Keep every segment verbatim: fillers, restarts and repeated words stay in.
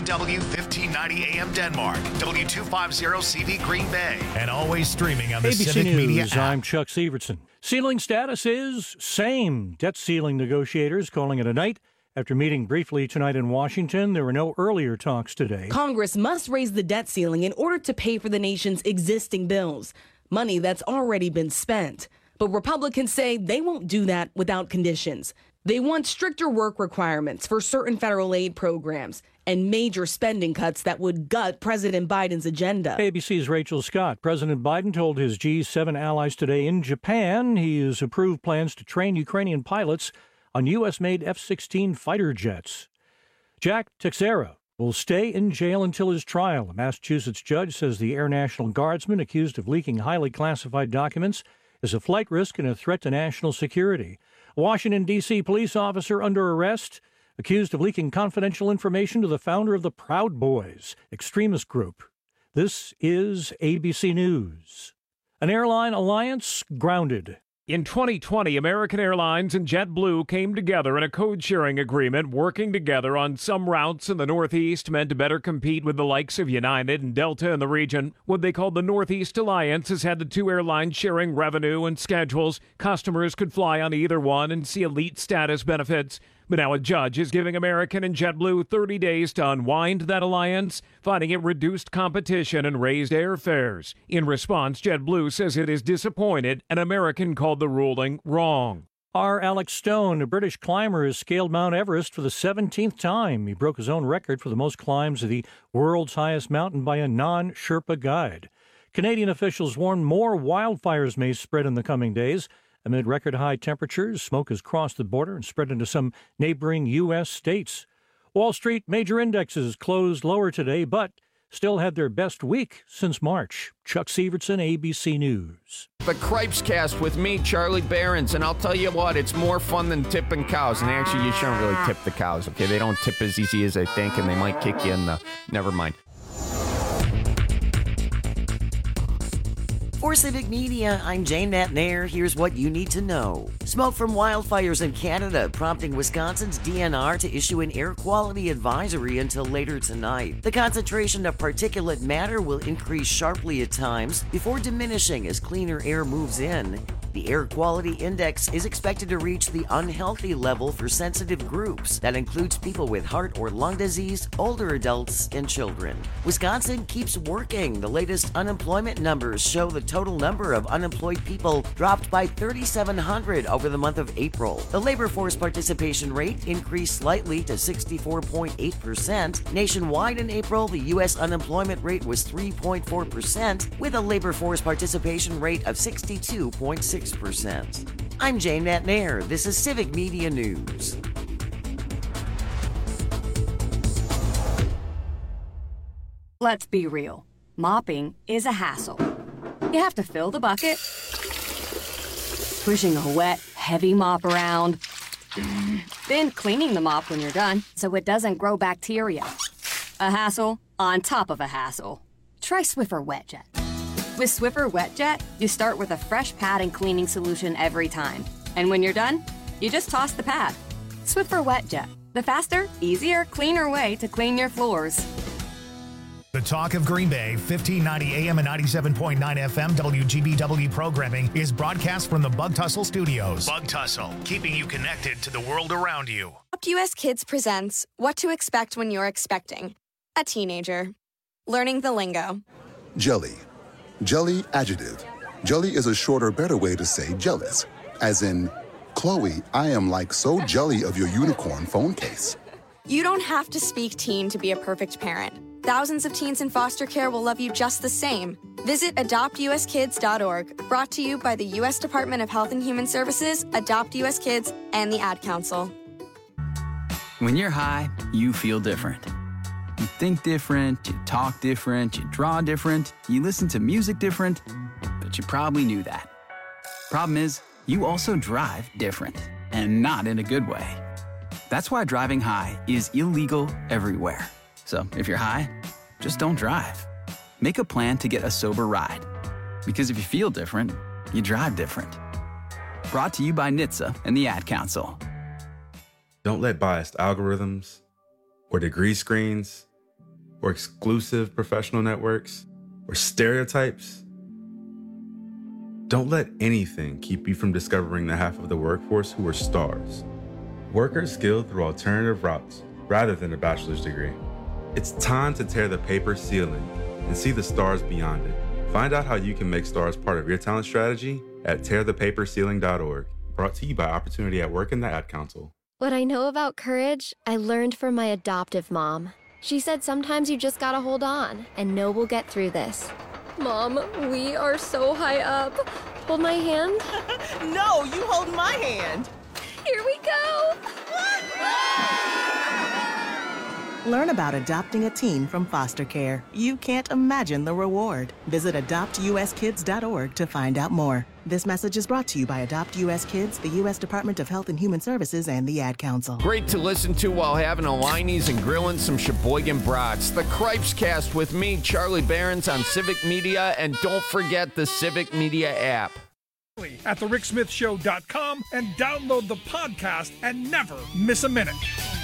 W fifteen ninety A M Denmark, W two fifty C V Green Bay, and always streaming on the A B C Civic News, Media app. I'm Chuck Severson. Ceiling status is same. Debt ceiling negotiators calling it a night. After meeting briefly tonight in Washington, there were no earlier talks today. Congress must raise the debt ceiling in order to pay for the nation's existing bills, money that's already been spent. But Republicans say they won't do that without conditions. They want stricter work requirements for certain federal aid programs and major spending cuts that would gut President Biden's agenda. A B C's Rachel Scott. President Biden told his G seven allies today in Japan he has approved plans to train Ukrainian pilots on U S-made F sixteen fighter jets. Jack Teixeira will stay in jail until his trial. A Massachusetts judge says the Air National Guardsman accused of leaking highly classified documents is a flight risk and a threat to national security. A Washington, D C police officer under arrest, accused of leaking confidential information to the founder of the Proud Boys extremist group. This is A B C News. An airline alliance grounded. In twenty twenty, American Airlines and JetBlue came together in a code-sharing agreement, working together on some routes in the Northeast meant to better compete with the likes of United and Delta in the region. What they called the Northeast Alliance has had the two airlines sharing revenue and schedules. Customers could fly on either one and see elite status benefits. But now a judge is giving American and JetBlue thirty days to unwind that alliance, finding it reduced competition and raised airfares. In response, JetBlue says it is disappointed, and American called the ruling wrong. Our Alex Stone, a British climber, has scaled Mount Everest for the seventeenth time. He broke his own record for the most climbs of the world's highest mountain by a non-Sherpa guide. Canadian officials warn more wildfires may spread in the coming days. Amid record-high temperatures, smoke has crossed the border and spread into some neighboring U S states. Wall Street major indexes closed lower today, but still had their best week since March. Chuck Severson, A B C News. The Cripes Cast with me, Charlie Behrens, and I'll tell you what, it's more fun than tipping cows. And actually, you shouldn't really tip the cows, okay? They don't tip as easy as they think, and they might kick you in the... Never mind. For Civic Media, I'm Jane Matnair. Here's what you need to know. Smoke from wildfires in Canada prompting Wisconsin's D N R to issue an air quality advisory until later tonight. The concentration of particulate matter will increase sharply at times before diminishing as cleaner air moves in. The air quality index is expected to reach the unhealthy level for sensitive groups. That includes people with heart or lung disease, older adults, and children. Wisconsin keeps working. The latest unemployment numbers show the total number of unemployed people dropped by three thousand seven hundred over the month of April. The labor force participation rate increased slightly to sixty-four point eight percent. Nationwide in April, the U S unemployment rate was three point four percent, with a labor force participation rate of sixty-two point six percent. I'm Jane Matnair. This is Civic Media News. Let's be real. Mopping is a hassle. You have to fill the bucket, pushing a wet, heavy mop around, then cleaning the mop when you're done so it doesn't grow bacteria. A hassle on top of a hassle. Try Swiffer WetJet. With Swiffer WetJet, you start with a fresh pad and cleaning solution every time. And when you're done, you just toss the pad. Swiffer WetJet, the faster, easier, cleaner way to clean your floors. The Talk of Green Bay, fifteen ninety A M and ninety-seven point nine F M W G B W programming is broadcast from the Bug Tussle Studios. Bug Tussle, keeping you connected to the world around you. Adopt U S Kids presents What to Expect When You're Expecting a Teenager. Learning the lingo. Jelly. Jelly adjective. Jelly is a shorter, better way to say jealous. As in, Chloe, I am like so jelly of your unicorn phone case. You don't have to speak teen to be a perfect parent. Thousands of teens in foster care will love you just the same. Visit adopt u s kids dot org, brought to you by the U S Department of Health and Human Services, Adopt U S Kids, and the Ad Council. When you're high, you feel different. You think different, you talk different, you draw different, you listen to music different, but you probably knew that. Problem is, you also drive different, and not in a good way. That's why driving high is illegal everywhere. So if you're high, just don't drive. Make a plan to get a sober ride. Because if you feel different, you drive different. Brought to you by N H T S A and the Ad Council. Don't let biased algorithms or degree screens or exclusive professional networks, or stereotypes? Don't let anything keep you from discovering the half of the workforce who are stars. Workers skilled through alternative routes rather than a bachelor's degree. It's time to tear the paper ceiling and see the stars beyond it. Find out how you can make stars part of your talent strategy at tear the paper ceiling dot org. Brought to you by Opportunity at Work and the Ad Council. What I know about courage, I learned from my adoptive mom. She said sometimes you just gotta hold on and know we'll get through this. Mom, we are so high up. Hold my hand. No, you hold my hand. Here we go. Learn about adopting a teen from foster care. You can't imagine the reward. Visit adopt u s kids dot org to find out more. This message is brought to you by Adopt U S Kids, the U S Department of Health and Human Services, and the Ad Council. Great to listen to while having a Liney's and grilling some Sheboygan brats. The Cripes Cast with me, Charlie Behrens, on Civic Media, and don't forget the Civic Media app. At the rick smith show dot com and download the podcast and never miss a minute.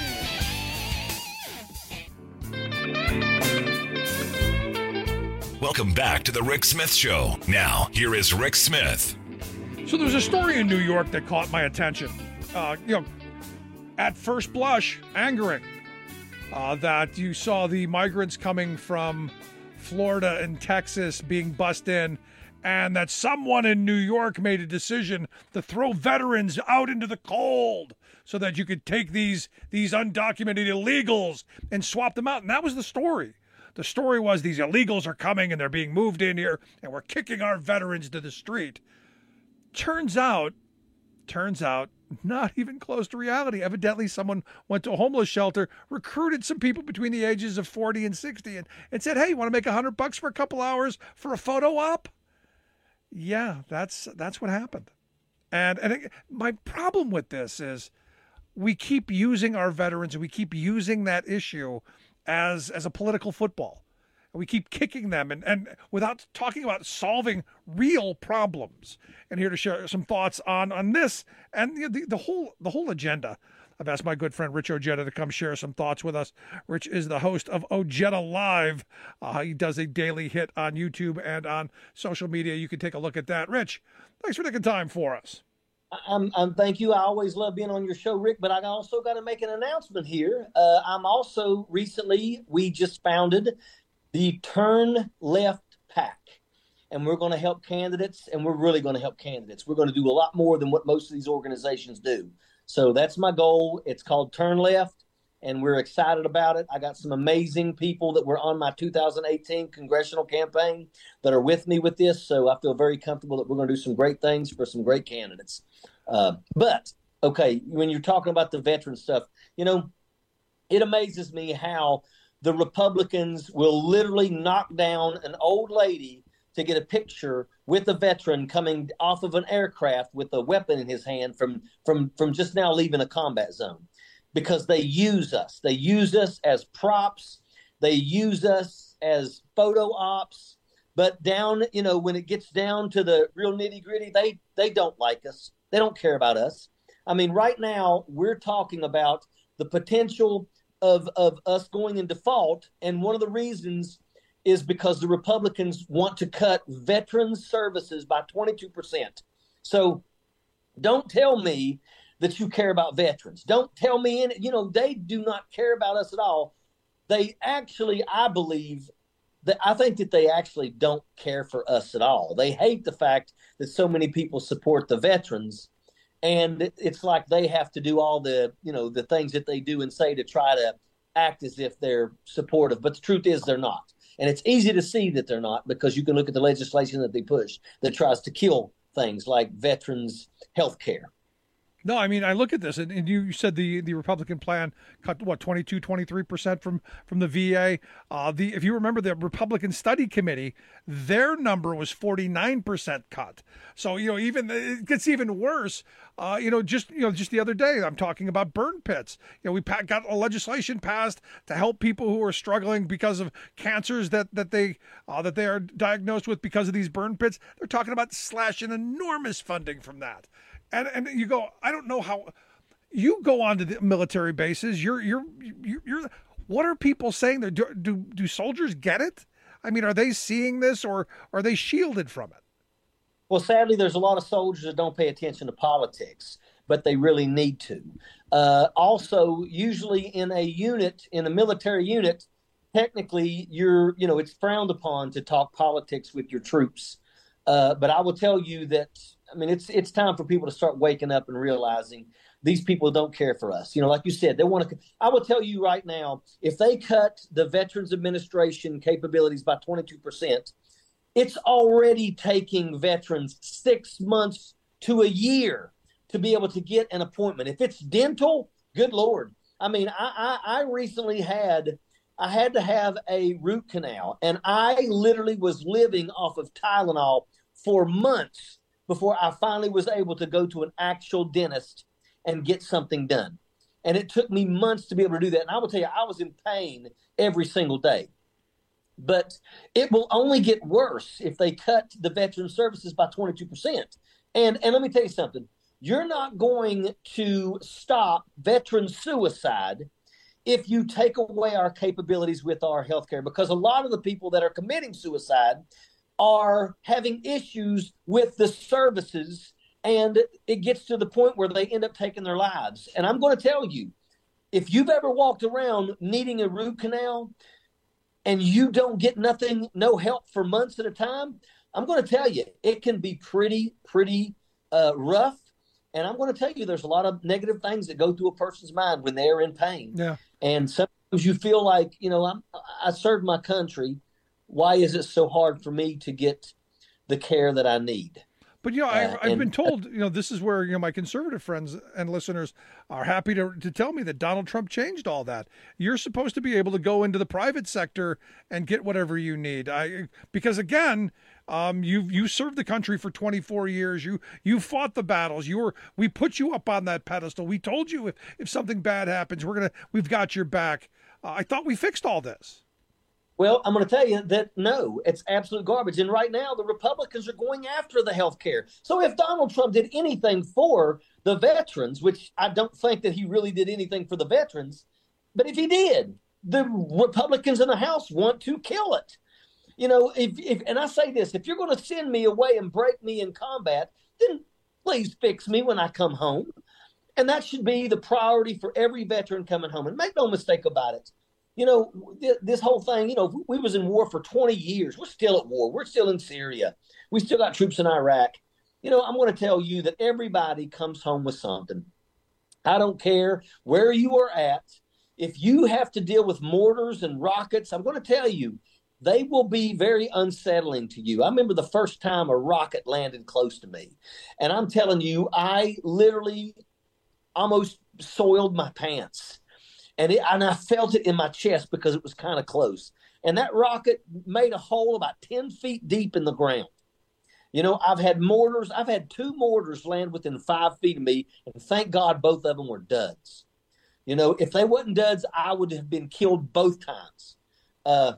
Welcome back to the Rick Smith Show. Now, here is Rick Smith. So there's a story in New York that caught my attention. Uh, you know, at first blush, angering. Uh, that you saw the migrants coming from Florida and Texas being bussed in, and that someone in New York made a decision to throw veterans out into the cold so that you could take these, these undocumented illegals and swap them out. And that was the story. The story was these illegals are coming and they're being moved in here and we're kicking our veterans to the street. Turns out, turns out, not even close to reality. Evidently, someone went to a homeless shelter, recruited some people between the ages of forty and sixty and, and said, hey, you want to make a hundred bucks for a couple hours for a photo op? Yeah, that's that's what happened. And, and it, my problem with this is we keep using our veterans and we keep using that issue as as a political football. And we keep kicking them and, and without talking about solving real problems. And here to share some thoughts on, on this and the, the, the whole the whole agenda. I've asked my good friend Rich Ojeda to come share some thoughts with us. Rich is the host of Ojeda Live. Uh, he does a daily hit on YouTube and on social media. You can take a look at that. Rich, thanks for taking time for us. I'm, I'm, thank you. I always love being on your show, Rick, but I also got to make an announcement here. Uh, I'm also recently, we just founded the Turn Left PAC, and we're going to help candidates, and we're really going to help candidates. We're going to do a lot more than what most of these organizations do. So that's my goal. It's called Turn Left, and we're excited about it. I got some amazing people that were on my two thousand eighteen congressional campaign that are with me with this, so I feel very comfortable that we're going to do some great things for some great candidates. Uh, but, okay, when you're talking about the veteran stuff, you know, it amazes me how the Republicans will literally knock down an old lady to get a picture with a veteran coming off of an aircraft with a weapon in his hand from, from, from just now leaving a combat zone, because they use us. They use us as props. They use us as photo ops. But down, you know, when it gets down to the real nitty gritty, they, they don't like us. They don't care about us. I mean, right now we're talking about the potential of, of us going in default. And one of the reasons is because the Republicans want to cut veterans services by twenty-two percent. So don't tell me that you care about veterans. Don't tell me, any, you know, they do not care about us at all. They actually, I believe, that I think that they actually don't care for us at all. They hate the fact that so many people support the veterans, and it's like they have to do all the, you know, the things that they do and say to try to act as if they're supportive. But the truth is they're not. And it's easy to see that they're not, because you can look at the legislation that they push that tries to kill things like veterans' health care. No, I mean, I look at this, and, and you said the, the Republican plan cut, what, twenty-two, twenty-three percent from, from the V A. Uh, the if you remember, the Republican Study Committee, their number was forty-nine percent cut. So, you know, even it gets even worse. Uh, you know, just you know, just the other day, I'm talking about burn pits. You know, we pa- got a legislation passed to help people who are struggling because of cancers that that they uh, that they are diagnosed with because of these burn pits. They're talking about slashing enormous funding from that. And and you go, I don't know how you go onto the military bases. You're you're you're, you're what are people saying there? Do, do, do soldiers get it? I mean, are they seeing this, or are they shielded from it? Well, sadly, there's a lot of soldiers that don't pay attention to politics, but they really need to. Uh, also, usually in a unit, in a military unit, technically, you're, you know, it's frowned upon to talk politics with your troops. Uh, but I will tell you that, I mean, it's it's time for people to start waking up and realizing these people don't care for us. You know, like you said, they want to. I will tell you right now, if they cut the Veterans Administration capabilities by twenty-two percent, it's already taking veterans six months to a year to be able to get an appointment. If it's dental, good Lord. I mean, I, I, I recently had. I had to have a root canal, and I literally was living off of Tylenol for months before I finally was able to go to an actual dentist and get something done. And it took me months to be able to do that. And I will tell you, I was in pain every single day. But it will only get worse if they cut the veteran services by twenty-two percent. And, and let me tell you something. You're not going to stop veteran suicide if you take away our capabilities with our healthcare, because a lot of the people that are committing suicide are having issues with the services, and it gets to the point where they end up taking their lives. And I'm going to tell you, if you've ever walked around needing a root canal and you don't get nothing, no help for months at a time, I'm going to tell you, it can be pretty, pretty uh, rough. And I'm going to tell you, there's a lot of negative things that go through a person's mind when they're in pain. Yeah. And sometimes you feel like, you know, I'm, I served my country. Why is it so hard for me to get the care that I need? But, you know, Uh, I, I've and- been told, you know, this is where, you know, my conservative friends and listeners are happy to, to tell me that Donald Trump changed all that. You're supposed to be able to go into the private sector and get whatever you need. I, because, again, um, you you served the country for twenty-four years. You you fought the battles. You were we put you up on that pedestal. We told you if, if something bad happens, we're gonna we've got your back. Uh, I thought we fixed all this. Well, I'm going to tell you that no, it's absolute garbage. And right now, the Republicans are going after the health care. So if Donald Trump did anything for the veterans, which I don't think that he really did anything for the veterans, but if he did, the Republicans in the House want to kill it. You know, if, if and I say this, if you're going to send me away and break me in combat, then please fix me when I come home. And that should be the priority for every veteran coming home. And make no mistake about it. You know, th- this whole thing, you know, we was in war for twenty years. We're still at war. We're still in Syria. We still got troops in Iraq. You know, I'm going to tell you that everybody comes home with something. I don't care where you are at. If you have to deal with mortars and rockets, I'm going to tell you, they will be very unsettling to you. I remember the first time a rocket landed close to me. And I'm telling you, I literally almost soiled my pants. And, it, and I felt it in my chest because it was kind of close. And that rocket made a hole about ten feet deep in the ground. You know, I've had mortars. I've had two mortars land within five feet of me. And thank God both of them were duds. You know, if they wasn't duds, I would have been killed both times. Uh,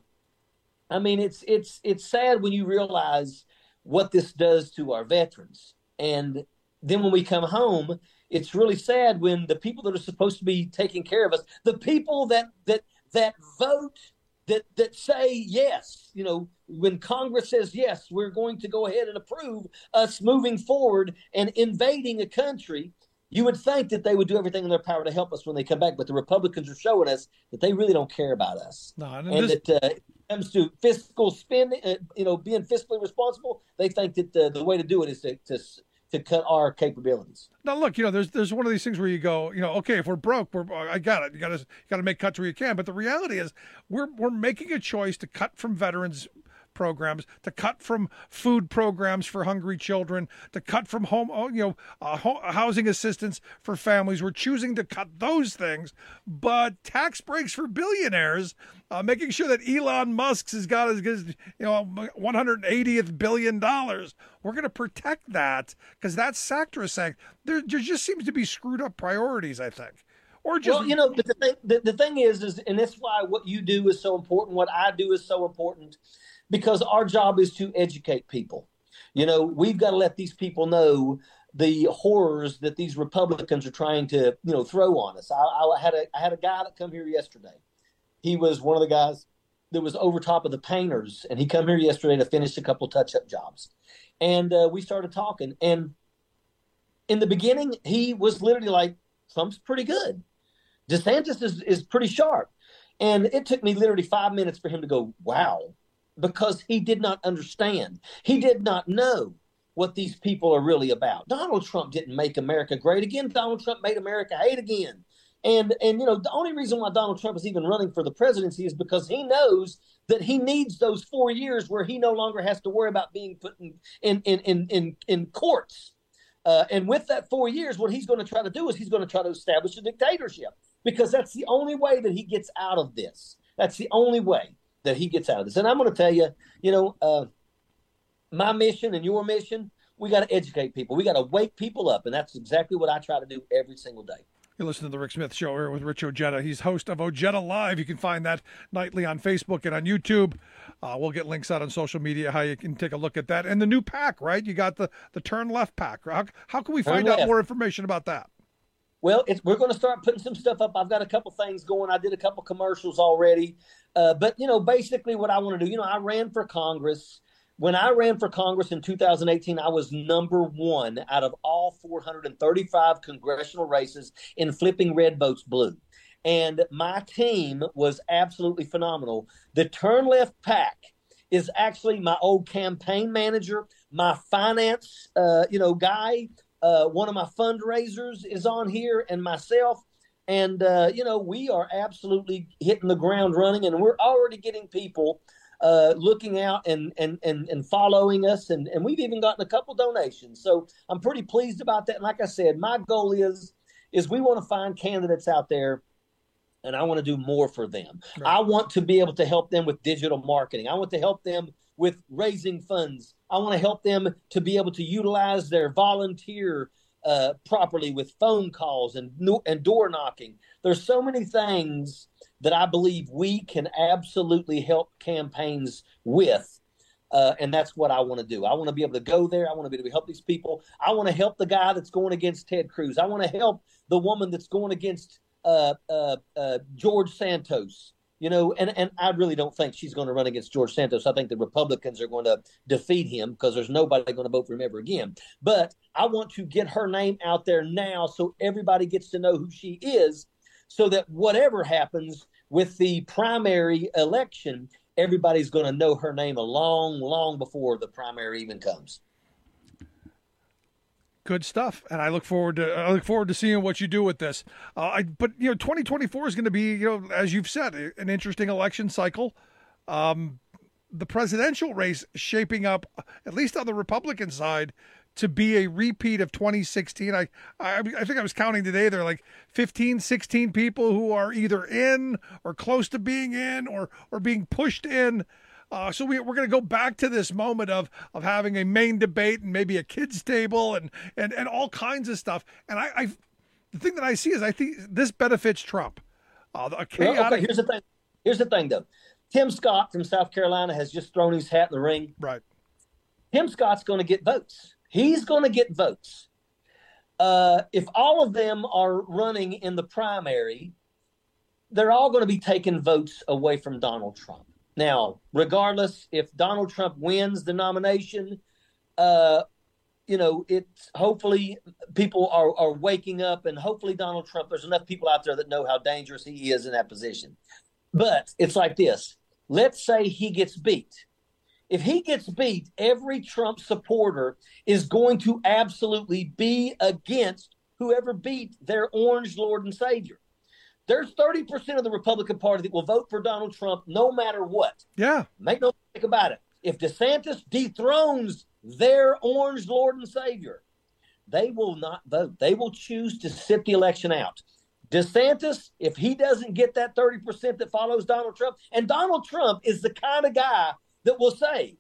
I mean, it's it's it's sad when you realize what this does to our veterans. And then when we come home, it's really sad when the people that are supposed to be taking care of us, the people that that that vote, that that say yes, you know, when Congress says yes, we're going to go ahead and approve us moving forward and invading a country, you would think that they would do everything in their power to help us when they come back. But the Republicans are showing us that they really don't care about us. No, and and this- that uh, when it comes to fiscal spending, uh, you know, being fiscally responsible, they think that the, the way to do it is to, to to cut our capabilities. Now, look, you know, there's there's one of these things where you go, you know, okay, if we're broke, we're I got it. You got to you got to make cuts where you can. But the reality is, we're we're making a choice to cut from veterans programs, to cut from food programs for hungry children, to cut from home, you know, uh, ho- housing assistance for families. We're choosing to cut those things, but tax breaks for billionaires, uh, making sure that Elon Musk's has got his, his you know, one hundred eightieth billion dollars. We're going to protect that because that's sacrosanct. There, there just seems to be screwed up priorities, I think. Or just, well, you know, but the thing, the, the thing is, is, and that's why what you do is so important. What I do is so important. Because our job is to educate people. You know, we've got to let these people know the horrors that these Republicans are trying to, you know, throw on us. I, I had a I had a guy that come here yesterday. he was one of the guys that was over top of the painters, and he come here yesterday to finish a couple touch-up jobs. And uh, we started talking. And in the beginning, he was literally like, Trump's pretty good. DeSantis is, is pretty sharp. And it took me literally five minutes for him to go, wow, because he did not understand. He did not know what these people are really about. Donald Trump didn't make America great again. Donald Trump made America hate again. And, and you know, the only reason why Donald Trump is even running for the presidency is because he knows that he needs those four years where he no longer has to worry about being put in, in, in, in, in, in courts. Uh, and with that four years, what he's going to try to do is he's going to try to establish a dictatorship, because that's the only way that he gets out of this. That's the only way that he gets out of this. And I'm going to tell you, you know, uh, my mission and your mission, we got to educate people. We got to wake people up. And that's exactly what I try to do every single day. You listen to the Rick Smith Show here with Rich Ojeda. He's host of Ojeda Live. You can find that nightly on Facebook and on YouTube. Uh, we'll get links out on social media how you can take a look at that. And the new pack, right? You got the, the Turn Left pack. How, how can we find out more information about that? Well, it's, we're going to start putting some stuff up. I've got a couple things going. I did a couple commercials already. Uh, but, you know, basically what I want to do, you know, I ran for Congress. When I ran for Congress in two thousand eighteen, I was number one out of all four hundred thirty-five congressional races in flipping red votes blue. And my team was absolutely phenomenal. The Turn Left PAC is actually my old campaign manager, my finance, uh, you know, guy. Uh, one of my fundraisers is on here, and myself. And, uh, you know, we are absolutely hitting the ground running, and we're already getting people uh, looking out and, and, and, and following us. And, and we've even gotten a couple donations. So I'm pretty pleased about that. And like I said, my goal is, is we want to find candidates out there, and I want to do more for them. Right. I want to be able to help them with digital marketing. I want to help them with raising funds. I want to help them to be able to utilize their volunteer uh, properly with phone calls and and door knocking. There's so many things that I believe we can absolutely help campaigns with. Uh, and that's what I want to do. I want to be able to go there. I want to be able to help these people. I want to help the guy that's going against Ted Cruz. I want to help the woman that's going against uh, uh, uh, George Santos. You know, and, and I really don't think she's going to run against George Santos. I think the Republicans are going to defeat him because there's nobody going to vote for him ever again. But I want to get her name out there now so everybody gets to know who she is, so that whatever happens with the primary election, everybody's going to know her name a long, long before the primary even comes. Good stuff, and I look forward to I look forward to seeing what you do with this. Uh, I, but you know, twenty twenty-four is going to be, you know, as you've said, an interesting election cycle. Um, the presidential race shaping up, at least on the Republican side, to be a repeat of twenty sixteen. I, I I think I was counting today. There are like fifteen, sixteen people who are either in or close to being in or or being pushed in. Uh, so we, we're going to go back to this moment of of having a main debate and maybe a kids table and and, and all kinds of stuff. And I, I the thing that I see is I think this benefits Trump. Uh, a chaotic... well, okay, here's the thing. Here's the thing, though. Tim Scott from South Carolina has just thrown his hat in the ring. Right. Tim Scott's going to get votes. He's going to get votes. Uh, if all of them are running in the primary, they're all going to be taking votes away from Donald Trump. Now, regardless, if Donald Trump wins the nomination, uh, you know, it's hopefully people are, are waking up, and hopefully Donald Trump, there's enough people out there that know how dangerous he is in that position. But it's like this. Let's say he gets beat. If he gets beat, every Trump supporter is going to absolutely be against whoever beat their orange Lord and Savior. There's thirty percent of the Republican Party that will vote for Donald Trump no matter what. Yeah. Make no mistake about it. If DeSantis dethrones their orange Lord and Savior, they will not vote. They will choose to sit the election out. DeSantis, if he doesn't get that thirty percent that follows Donald Trump, and Donald Trump is the kind of guy that will say,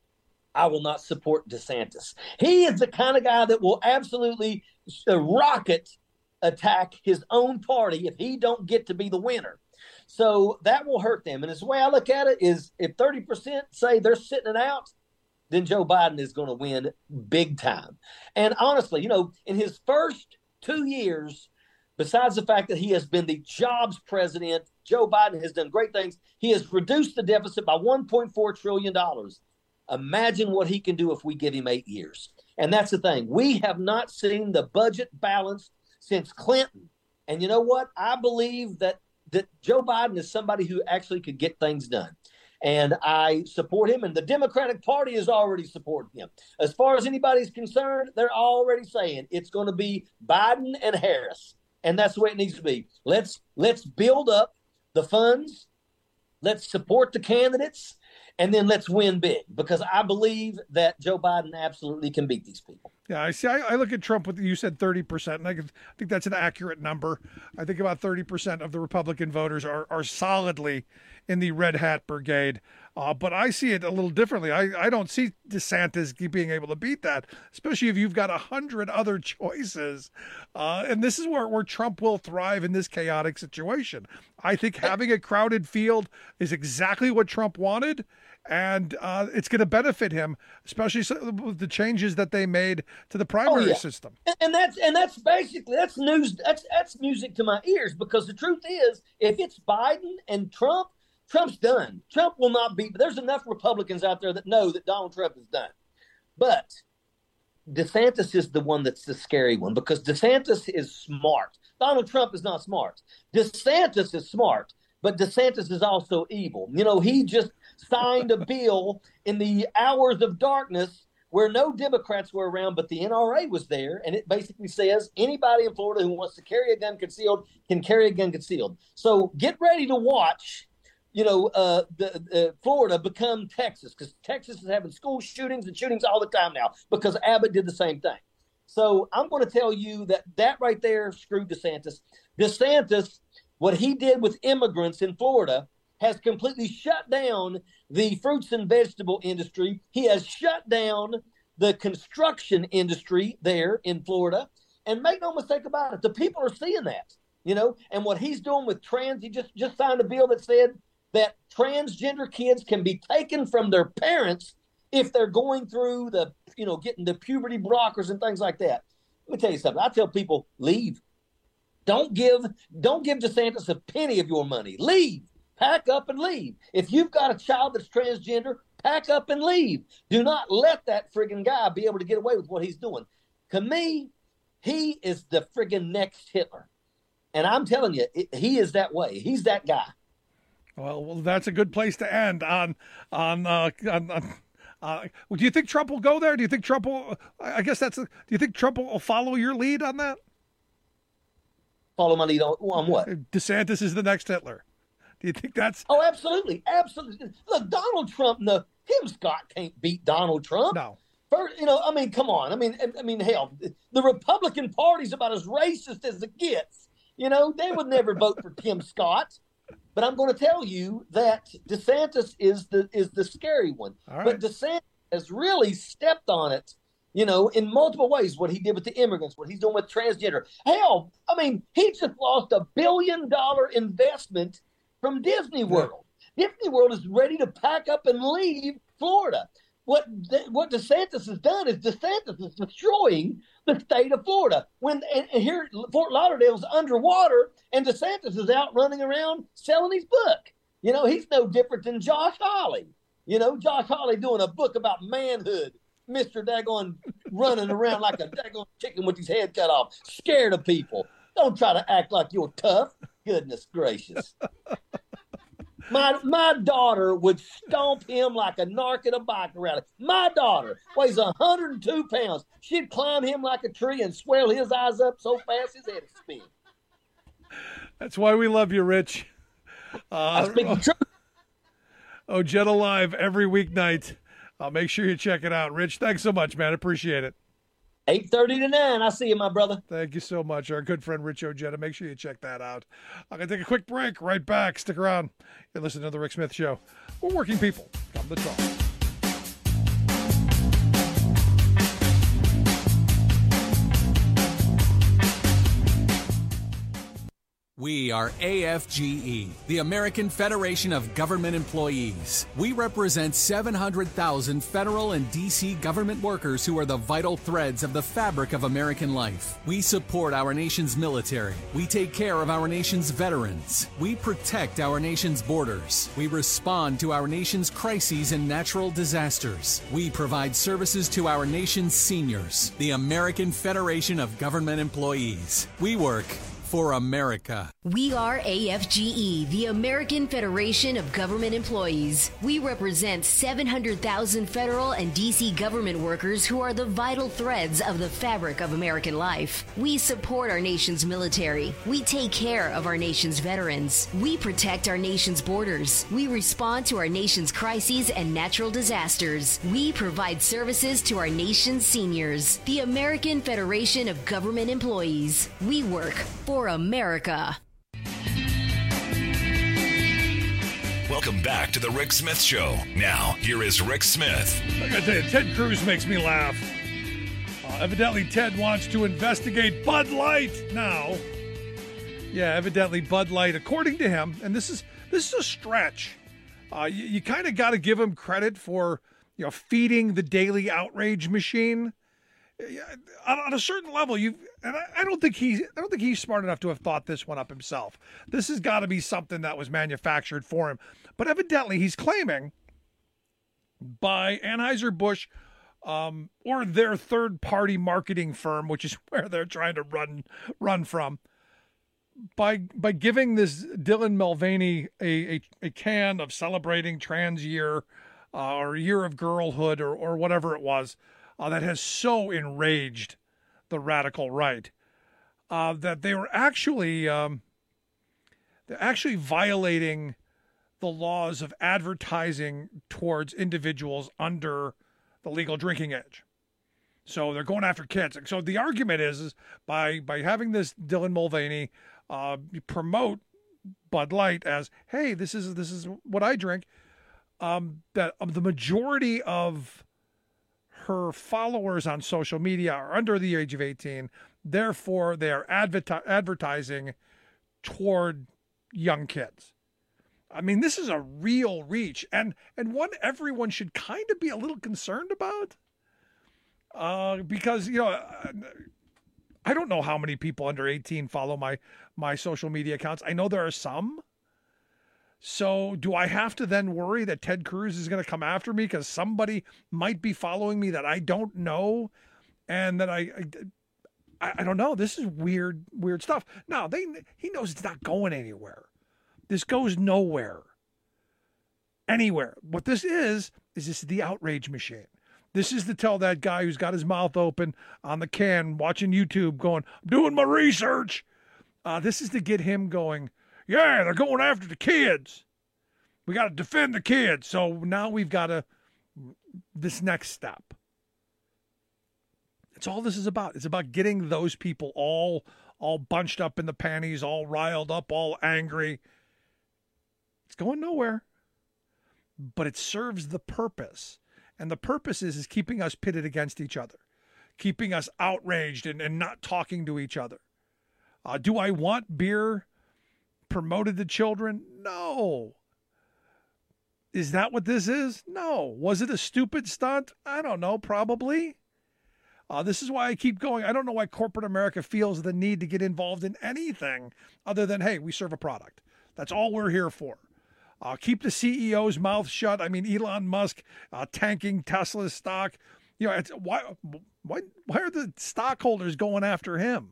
I will not support DeSantis. He is the kind of guy that will absolutely rocket attack his own party if he don't get to be the winner. So that will hurt them. And the way I look at it is if thirty percent say they're sitting it out, then Joe Biden is going to win big time. And honestly, you know, in his first two years, besides the fact that he has been the jobs president Joe Biden has done great things. He has reduced the deficit by one point four trillion dollars. Imagine what he can do if we give him eight years. And that's the thing. We have not seen the budget balanced since Clinton. And you know what? I believe that, that Joe Biden is somebody who actually could get things done. And I support him, and the Democratic Party is already supporting him. As far as anybody's concerned, they're already saying it's going to be Biden and Harris. And that's the way it needs to be. Let's let's build up the funds. Let's support the candidates. And then let's win big, because I believe that Joe Biden absolutely can beat these people. Yeah, I see. I, I look at Trump with, you said thirty percent, and I, could, I think that's an accurate number. I think about thirty percent of the Republican voters are, are solidly in the red hat brigade. Uh, but I see it a little differently. I, I don't see DeSantis being able to beat that, especially if you've got a hundred other choices. Uh, and this is where, where Trump will thrive in this chaotic situation. I think having a crowded field is exactly what Trump wanted. And uh, it's going to benefit him, especially with the changes that they made to the primary oh, yeah. system. And, and that's and that's basically that's news. That's that's music to my ears, because the truth is, if it's Biden and Trump, Trump's done. Trump will not be. There's enough Republicans out there that know that Donald Trump is done. But DeSantis is the one that's the scary one, because DeSantis is smart. Donald Trump is not smart. DeSantis is smart, but DeSantis is also evil. You know, he just signed a bill in the hours of darkness where no Democrats were around, but the N R A was there. And it basically says anybody in Florida who wants to carry a gun concealed can carry a gun concealed. So get ready to watch, you know, uh, the, uh, Florida become Texas, because Texas is having school shootings and shootings all the time now because Abbott did the same thing. So I'm going to tell you that that right there screwed DeSantis. DeSantis, what he did with immigrants in Florida, has completely shut down the fruits and vegetable industry. He has shut down the construction industry there in Florida. And make no mistake about it, the people are seeing that, you know. And what he's doing with trans, he just, just signed a bill that said that transgender kids can be taken from their parents if they're going through the, you know, getting the puberty blockers and things like that. Let me tell you something. I tell people, leave. Don't give, don't give DeSantis a penny of your money. Leave. Pack up and leave. If you've got a child that's transgender, pack up and leave. Do not let that friggin' guy be able to get away with what he's doing. To me, he is the friggin' next Hitler. And I'm telling you, it, he is that way. He's that guy. Well, well, that's a good place to end on, on, uh, on, on uh, do you think Trump will go there? Do you think Trump will, I guess that's, a, do you think Trump will follow your lead on that? Follow my lead on, on what? DeSantis is the next Hitler. Do you think that's... Oh, absolutely. Absolutely. Look, Donald Trump, no, Tim Scott can't beat Donald Trump. No. First, you know, I mean, come on. I mean, I mean, hell, the Republican Party's about as racist as it gets. You know, they would never vote for Tim Scott. But I'm going to tell you that DeSantis is the is the scary one. All right. But DeSantis has really stepped on it, you know, in multiple ways. What he did with the immigrants, what he's doing with transgender. Hell, I mean, he just lost a billion dollar investment from Disney World. Yeah. Disney World is ready to pack up and leave Florida. What what DeSantis has done is DeSantis is destroying the state of Florida. When and, and here Fort Lauderdale's underwater, and DeSantis is out running around selling his book. You know, he's no different than Josh Hawley. You know, Josh Hawley doing a book about manhood. Mister Daggone running around like a daggone chicken with his head cut off, scared of people. Don't try to act like you're tough. Goodness gracious. My my daughter would stomp him like a narc at a bike rally. My daughter weighs one hundred two pounds. She'd climb him like a tree and swell his eyes up so fast his head would spin. That's why we love you, Rich. Uh, I speak the truth. Oh, Jet Alive every weeknight. Uh, make sure you check it out. Rich, thanks so much, man. Appreciate it. eight thirty to nine. I see you, my brother. Thank you so much. Our good friend Rich Ojeda. Make sure you check that out. I'm going to take a quick break. Right back. Stick around. You're listening to The Rick Smith Show. We're working people. Come to talk. We are A F G E, the American Federation of Government Employees. We represent seven hundred thousand federal and D C government workers who are the vital threads of the fabric of American life. We support our nation's military. We take care of our nation's veterans. We protect our nation's borders. We respond to our nation's crises and natural disasters. We provide services to our nation's seniors. The American Federation of Government Employees. We work for America. We are A F G E, the American Federation of Government Employees. We represent seven hundred thousand federal and D C government workers who are the vital threads of the fabric of American life. We support our nation's military. We take care of our nation's veterans. We protect our nation's borders. We respond to our nation's crises and natural disasters. We provide services to our nation's seniors. The American Federation of Government Employees. We work for America. Welcome back to the Rick Smith Show. Now, here is Rick Smith. I gotta tell you, Ted Cruz makes me laugh. Uh, evidently, Ted wants to investigate Bud Light now. Yeah, evidently Bud Light, according to him, and this is this is a stretch. Uh, you you kind of got to give him credit for, you know, feeding the daily outrage machine. On, on a certain level, you and I, I don't think he's I don't think he's smart enough to have thought this one up himself. This has got to be something that was manufactured for him. But evidently, he's claiming by Anheuser-Busch um, or their third-party marketing firm, which is where they're trying to run run from, by by giving this Dylan Mulvaney a, a, a can of celebrating trans year uh, or year of girlhood or or whatever it was. Uh, that has so enraged the radical right uh, that they were actually um, they're actually violating the laws of advertising towards individuals under the legal drinking age. So they're going after kids. So the argument is, is by by having this Dylan Mulvaney uh, promote Bud Light as, hey, this is this is what I drink, um, that um, the majority of her followers on social media are under the age of eighteen. Therefore, they are adver- advertising toward young kids. I mean, this is a real reach, and and one everyone should kind of be a little concerned about. Uh, because, you know, I don't know how many people under eighteen follow my my social media accounts. I know there are some. So do I have to then worry that Ted Cruz is going to come after me because somebody might be following me that I don't know, and that I, I, I don't know. This is weird, weird stuff. Now they, he knows it's not going anywhere. This goes nowhere, anywhere. What this is is this is the outrage machine. This is to tell that guy who's got his mouth open on the can, watching YouTube, going, "I'm doing my research." Uh, this is to get him going. Yeah, they're going after the kids. We got to defend the kids. So now we've got to, this next step. It's all this is about. It's about getting those people all, all bunched up in the panties, all riled up, all angry. It's going nowhere. But it serves the purpose. And the purpose is, is keeping us pitted against each other, keeping us outraged and, and not talking to each other. Uh, do I want beer promoted to children? No. Is that what this is? No. Was it a stupid stunt? I don't know. Probably. Uh, this is why I keep going. I don't know why corporate America feels the need to get involved in anything other than, hey, we serve a product. That's all we're here for. Uh, keep the C E O's mouth shut. I mean, Elon Musk uh, tanking Tesla's stock. You know, it's, why, why, why are the stockholders going after him?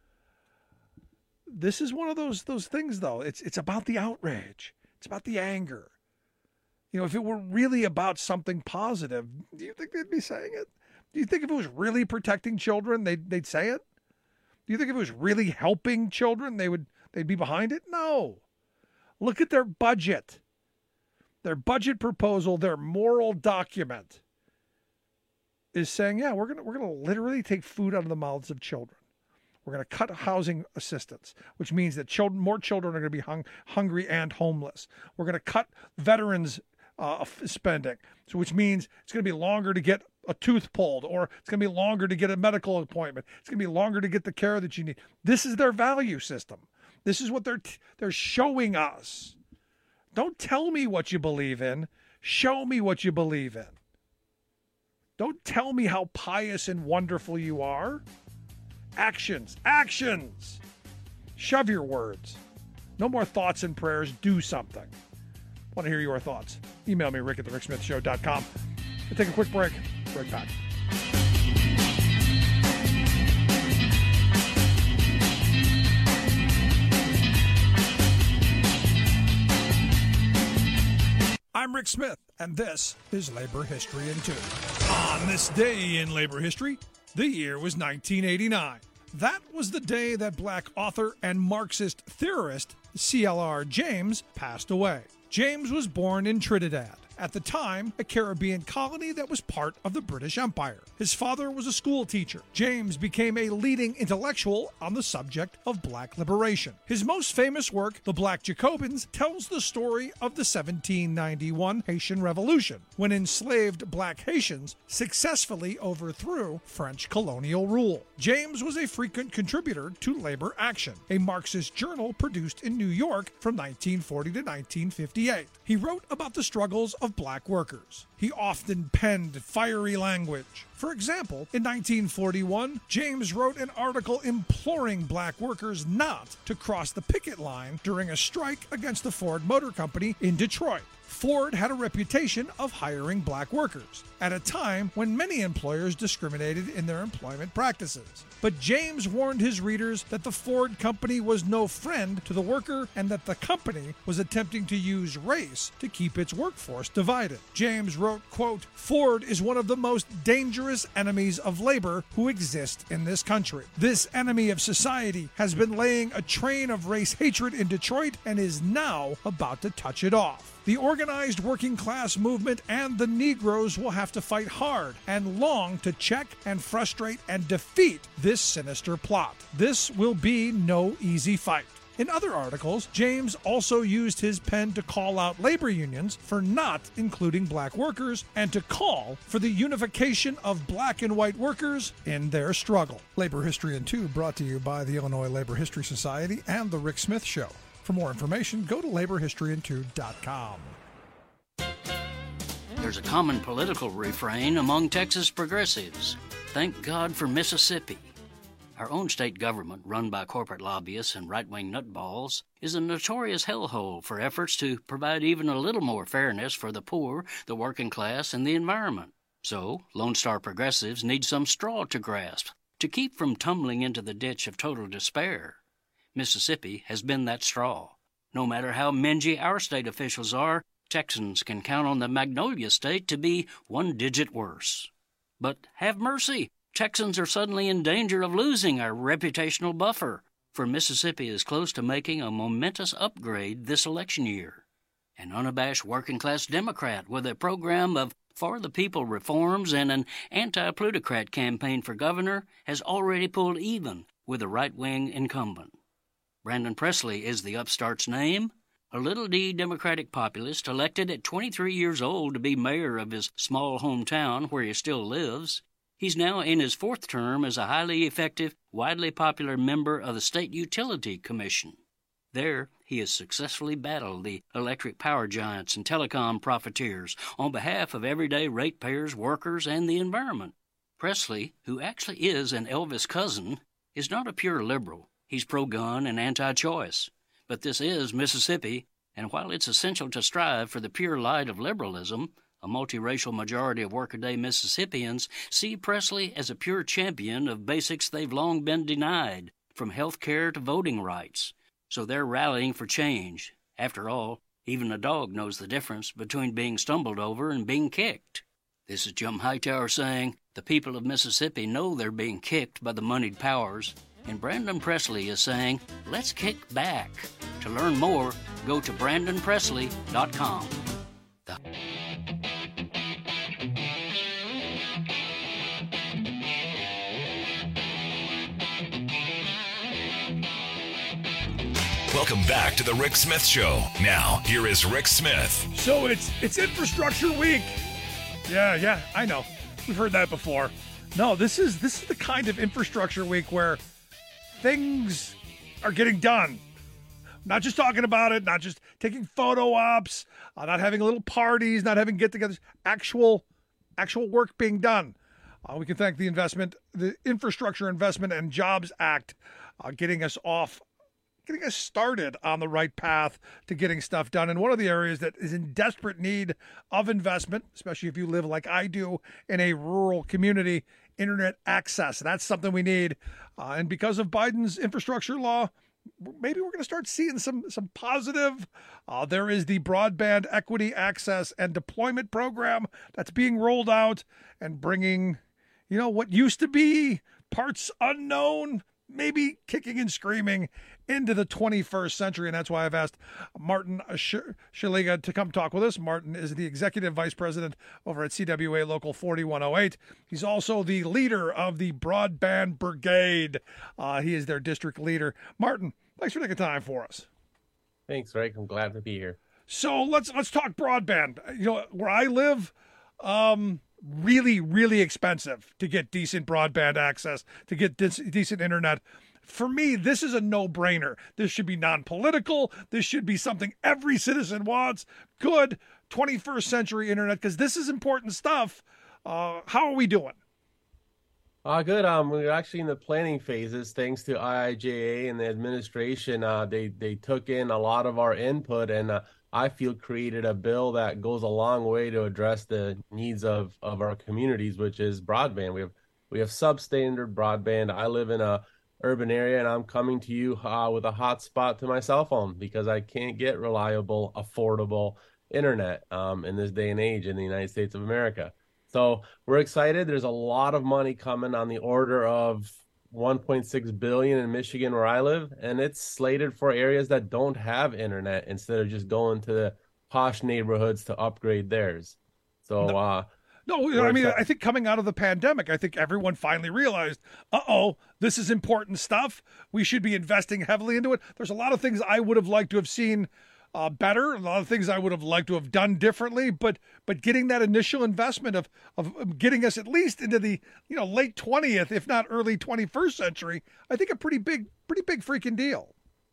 This is one of those those things, though. It's it's about the outrage. It's about the anger. You know, if it were really about something positive, do you think they'd be saying it? Do you think if it was really protecting children, they'd they'd say it? Do you think if it was really helping children, they would they'd be behind it? No. Look at their budget. Their budget proposal, their moral document is saying, yeah, we're gonna we're gonna literally take food out of the mouths of children. We're going to cut housing assistance, which means that children, more children are going to be hung, hungry and homeless. We're going to cut veterans uh, spending, so which means it's going to be longer to get a tooth pulled, or it's going to be longer to get a medical appointment. It's going to be longer to get the care that you need. This is their value system. This is what they're t- they're showing us. Don't tell me what you believe in. Show me what you believe in. Don't tell me how pious and wonderful you are. Actions, actions. Shove your words. No more thoughts and prayers. Do something. Want to hear your thoughts? Email me, Rick at the rick smith show dot com. We'll take a quick break. Right back. I'm Rick Smith, and this is Labor History in Two. On this day in labor history, the year was nineteen eighty-nine. That was the day that black author and Marxist theorist C L R James passed away. James was born in Trinidad, at the time a Caribbean colony that was part of the British Empire. His father was a school teacher. James became a leading intellectual on the subject of black liberation. His most famous work, The Black Jacobins, tells the story of the seventeen ninety-one Haitian Revolution, when enslaved black Haitians successfully overthrew French colonial rule. James was a frequent contributor to Labor Action, a Marxist journal produced in New York from nineteen forty to nineteen fifty-eight. He wrote about the struggles of black workers. He often penned fiery language. For example, in nineteen forty-one, James wrote an article imploring black workers not to cross the picket line during a strike against the Ford Motor Company in Detroit. Ford had a reputation of hiring black workers at a time when many employers discriminated in their employment practices. But James warned his readers that the Ford Company was no friend to the worker and that the company was attempting to use race to keep its workforce divided. James wrote, quote, "Ford is one of the most dangerous enemies of labor who exist in this country. This enemy of society has been laying a train of race hatred in Detroit and is now about to touch it off. The organized working class movement and the Negroes will have to fight hard and long to check and frustrate and defeat this sinister plot. This will be no easy fight." In other articles, James also used his pen to call out labor unions for not including black workers and to call for the unification of black and white workers in their struggle. Labor History in Two brought to you by the Illinois Labor History Society and The Rick Smith Show. For more information, go to labor history in two dot com. There's a common political refrain among Texas progressives. Thank God for Mississippi. Our own state government, run by corporate lobbyists and right-wing nutballs, is a notorious hellhole for efforts to provide even a little more fairness for the poor, the working class, and the environment. So, Lone Star progressives need some straw to grasp to keep from tumbling into the ditch of total despair. Mississippi has been that straw. No matter how mingy our state officials are, Texans can count on the Magnolia State to be one digit worse. But have mercy, Texans are suddenly in danger of losing our reputational buffer, for Mississippi is close to making a momentous upgrade this election year. An unabashed working-class Democrat with a program of for-the-people reforms and an anti-plutocrat campaign for governor has already pulled even with a right-wing incumbent. Brandon Presley is the upstart's name, a little D Democratic populist elected at twenty-three years old to be mayor of his small hometown where he still lives. He's now in his fourth term as a highly effective, widely popular member of the State Utility Commission. There, he has successfully battled the electric power giants and telecom profiteers on behalf of everyday ratepayers, workers, and the environment. Presley, who actually is an Elvis cousin, is not a pure liberal. He's pro-gun and anti-choice. But this is Mississippi, and while it's essential to strive for the pure light of liberalism, a multiracial majority of workaday Mississippians see Presley as a pure champion of basics they've long been denied, from health care to voting rights. So they're rallying for change. After all, even a dog knows the difference between being stumbled over and being kicked. This is Jim Hightower saying, the people of Mississippi know they're being kicked by the moneyed powers. And Brandon Presley is saying, let's kick back. To learn more, go to brandon presley dot com. The- Welcome back to the Rick Smith Show. Now, here is Rick Smith. So it's it's Infrastructure Week. Yeah, yeah, I know. We've heard that before. No, this is this is the kind of Infrastructure Week where things are getting done. Not just talking about it, not just taking photo ops, uh, not having little parties, not having get-togethers. Actual, actual work being done. Uh, we can thank the investment, the Infrastructure Investment and Jobs Act, uh, getting us off, getting us started on the right path to getting stuff done. And one of the areas that is in desperate need of investment, especially if you live like I do in a rural community, internet access. That's something we need. Uh, and because of Biden's infrastructure law, maybe we're going to start seeing some some positive. Uh, there is the Broadband Equity Access and Deployment Program that's being rolled out and bringing, you know, what used to be parts unknown, maybe kicking and screaming into the twenty-first century. And that's why I've asked Martin Shaliga to come talk with us. Martin is the Executive Vice President over at C W A Local forty-one oh eight. He's also the leader of the Broadband Brigade. Uh, he is their district leader. Martin, thanks for taking time for us. Thanks, Rick. I'm glad to be here. So let's let's talk broadband. You know, where I live, um, really, really expensive to get decent broadband access, to get de- decent internet. For me, this is a no-brainer. This should be non-political. This should be something every citizen wants. Good twenty-first century internet, because this is important stuff. Uh, how are we doing? Uh, good. Um, we're actually in the planning phases, thanks to I I J A and the administration. Uh, they they took in a lot of our input, and uh, I feel created a bill that goes a long way to address the needs of, of our communities, which is broadband. We have we have substandard broadband. I live in a urban area, and I'm coming to you uh, with a hotspot to my cell phone because I can't get reliable, affordable internet um, in this day and age in the United States of America. So we're excited. There's a lot of money coming on the order of one point six billion dollars in Michigan, where I live, and it's slated for areas that don't have internet instead of just going to the posh neighborhoods to upgrade theirs. So, no, uh, no I mean, I think coming out of the pandemic, I think everyone finally realized, uh-oh, this is important stuff. We should be investing heavily into it. There's a lot of things I would have liked to have seen Uh, better, a lot of things I would have liked to have done differently, but but getting that initial investment of of getting us at least into the you know late twentieth, if not early twenty-first century, I think a pretty big, pretty big freaking deal.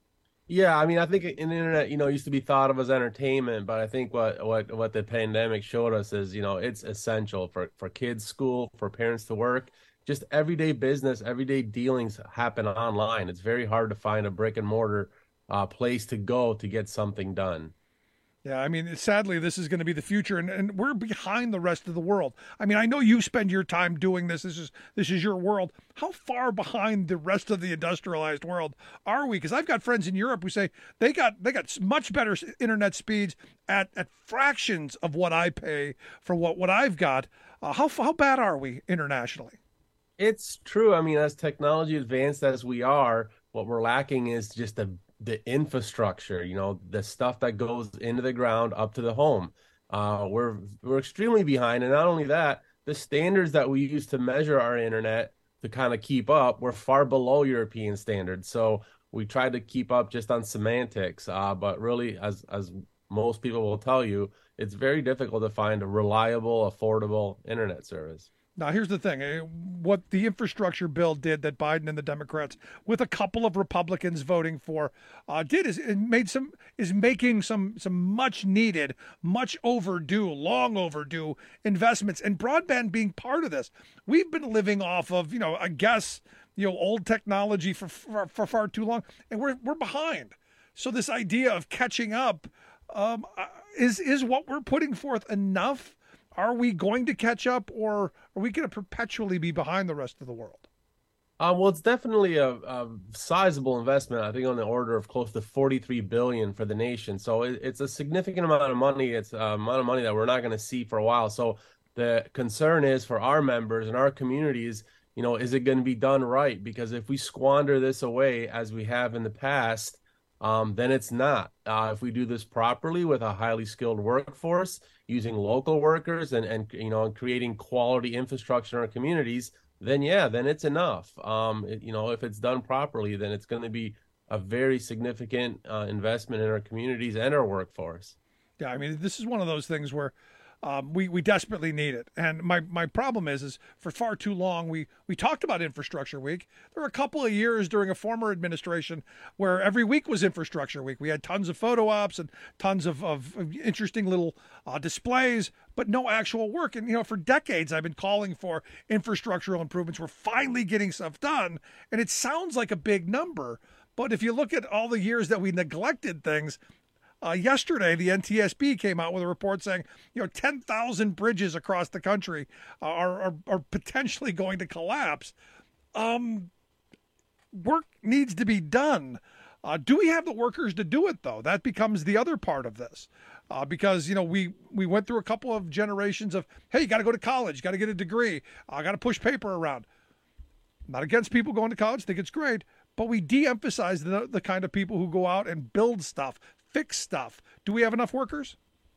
Yeah, I mean, I think in the internet, you know, used to be thought of as entertainment, but I think what what what the pandemic showed us is, you know, it's essential for for kids' school, for parents to work. Just everyday business, everyday dealings happen online. It's very hard to find a brick and mortar Uh, place to go to get something done. Yeah, I mean, sadly, this is going to be the future, and, and we're behind the rest of the world. I mean, I know you spend your time doing this. This is this is your world. How far behind the rest of the industrialized world are we? Because I've got friends in Europe who say they got they got much better internet speeds at, at fractions of what I pay for what, what I've got. Uh, how how bad are we internationally? It's true. I mean, as technology advanced as we are, what we're lacking is just the the infrastructure, you know, the stuff that goes into the ground up to the home. Uh, we're we're extremely behind. And not only that, the standards that we use to measure our internet to kind of keep up, we're far below European standards. So we try to keep up just on semantics. Uh, but really, as as most people will tell you, it's very difficult to find a reliable, affordable internet service. Now, here's the thing. What the infrastructure bill did that Biden and the Democrats, with a couple of Republicans voting for, uh, did is it made some is making some some much needed, much overdue, long overdue investments, and broadband being part of this. We've been living off of, you know, I guess, you know, old technology for for, for far too long, and we're we're behind. So this idea of catching up um, is is what we're putting forth enough? Are we going to catch up, or are we going to perpetually be behind the rest of the world? Uh, well, it's definitely a, a sizable investment. I think on the order of close to forty-three billion dollars for the nation. So it, it's a significant amount of money. It's an amount of money that we're not going to see for a while. So the concern is for our members and our communities, you know, is it going to be done right? Because if we squander this away as we have in the past, um, then it's not. Uh, if we do this properly with a highly skilled workforce, using local workers and, and you know, and creating quality infrastructure in our communities, then yeah, then it's enough. Um, it, you know, if it's done properly, then it's going to be a very significant uh, investment in our communities and our workforce. Yeah, I mean, this is one of those things where Um, we, we desperately need it. And my, my problem is, is for far too long, we, we talked about Infrastructure Week. There were a couple of years during a former administration where every week was Infrastructure Week. We had tons of photo ops and tons of, of, of interesting little uh, displays, but no actual work. And, you know, for decades, I've been calling for infrastructural improvements. We're finally getting stuff done. And it sounds like a big number. But if you look at all the years that we neglected things, Uh, yesterday, the N T S B came out with a report saying, you know, ten thousand bridges across the country are, are, are potentially going to collapse. Um, work needs to be done. Uh, do we have the workers to do it, though? That becomes the other part of this. Uh, because, you know, we, we went through a couple of generations of, hey, you got to go to college, you got to get a degree, I uh, got to push paper around. I'm not against people going to college, think it's great, but we de-emphasize the, the kind of people who go out and build stuff, fix stuff. Do we have enough workers?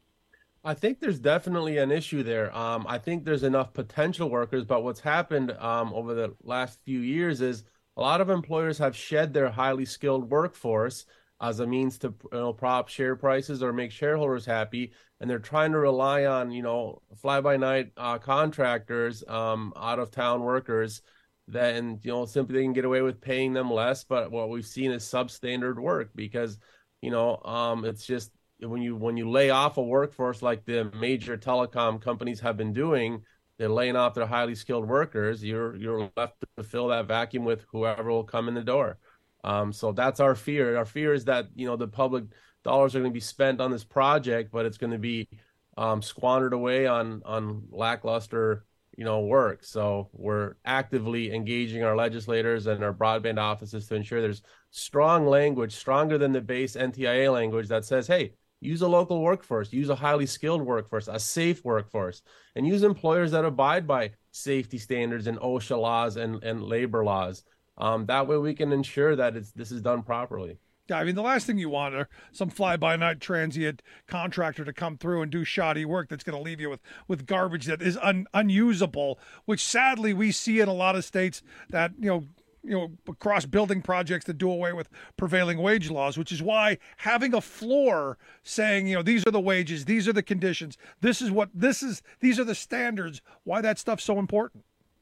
I think there's definitely an issue there. Um, I think there's enough potential workers, but what's happened um, over the last few years is a lot of employers have shed their highly skilled workforce as a means to, you know, prop share prices or make shareholders happy, and they're trying to rely on, you know, fly-by-night uh, contractors, um, out-of-town workers, then, you know, simply they can get away with paying them less. But what we've seen is substandard work because, you know, um, it's just when you when you lay off a workforce like the major telecom companies have been doing, they're laying off their highly skilled workers. You're you're left to fill that vacuum with whoever will come in the door. Um, so that's our fear. Our fear is that, you know, the public dollars are going to be spent on this project, but it's going to be um, squandered away on on lackluster, you know, work. So we're actively engaging our legislators and our broadband offices to ensure there's strong language, stronger than the base N T I A language that says, hey, use a local workforce, use a highly skilled workforce, a safe workforce, and use employers that abide by safety standards and OSHA laws and, and labor laws. Um, that way we can ensure that it's, this is done properly. Yeah, I mean, the last thing you want are some fly-by-night transient contractor to come through and do shoddy work that's going to leave you with, with garbage that is un, unusable, which sadly we see in a lot of states that, you know, you know, across building projects that do away with prevailing wage laws, which is why having a floor saying, you know, these are the wages, these are the conditions, this is what, this is, these are the standards, why that stuff's so important.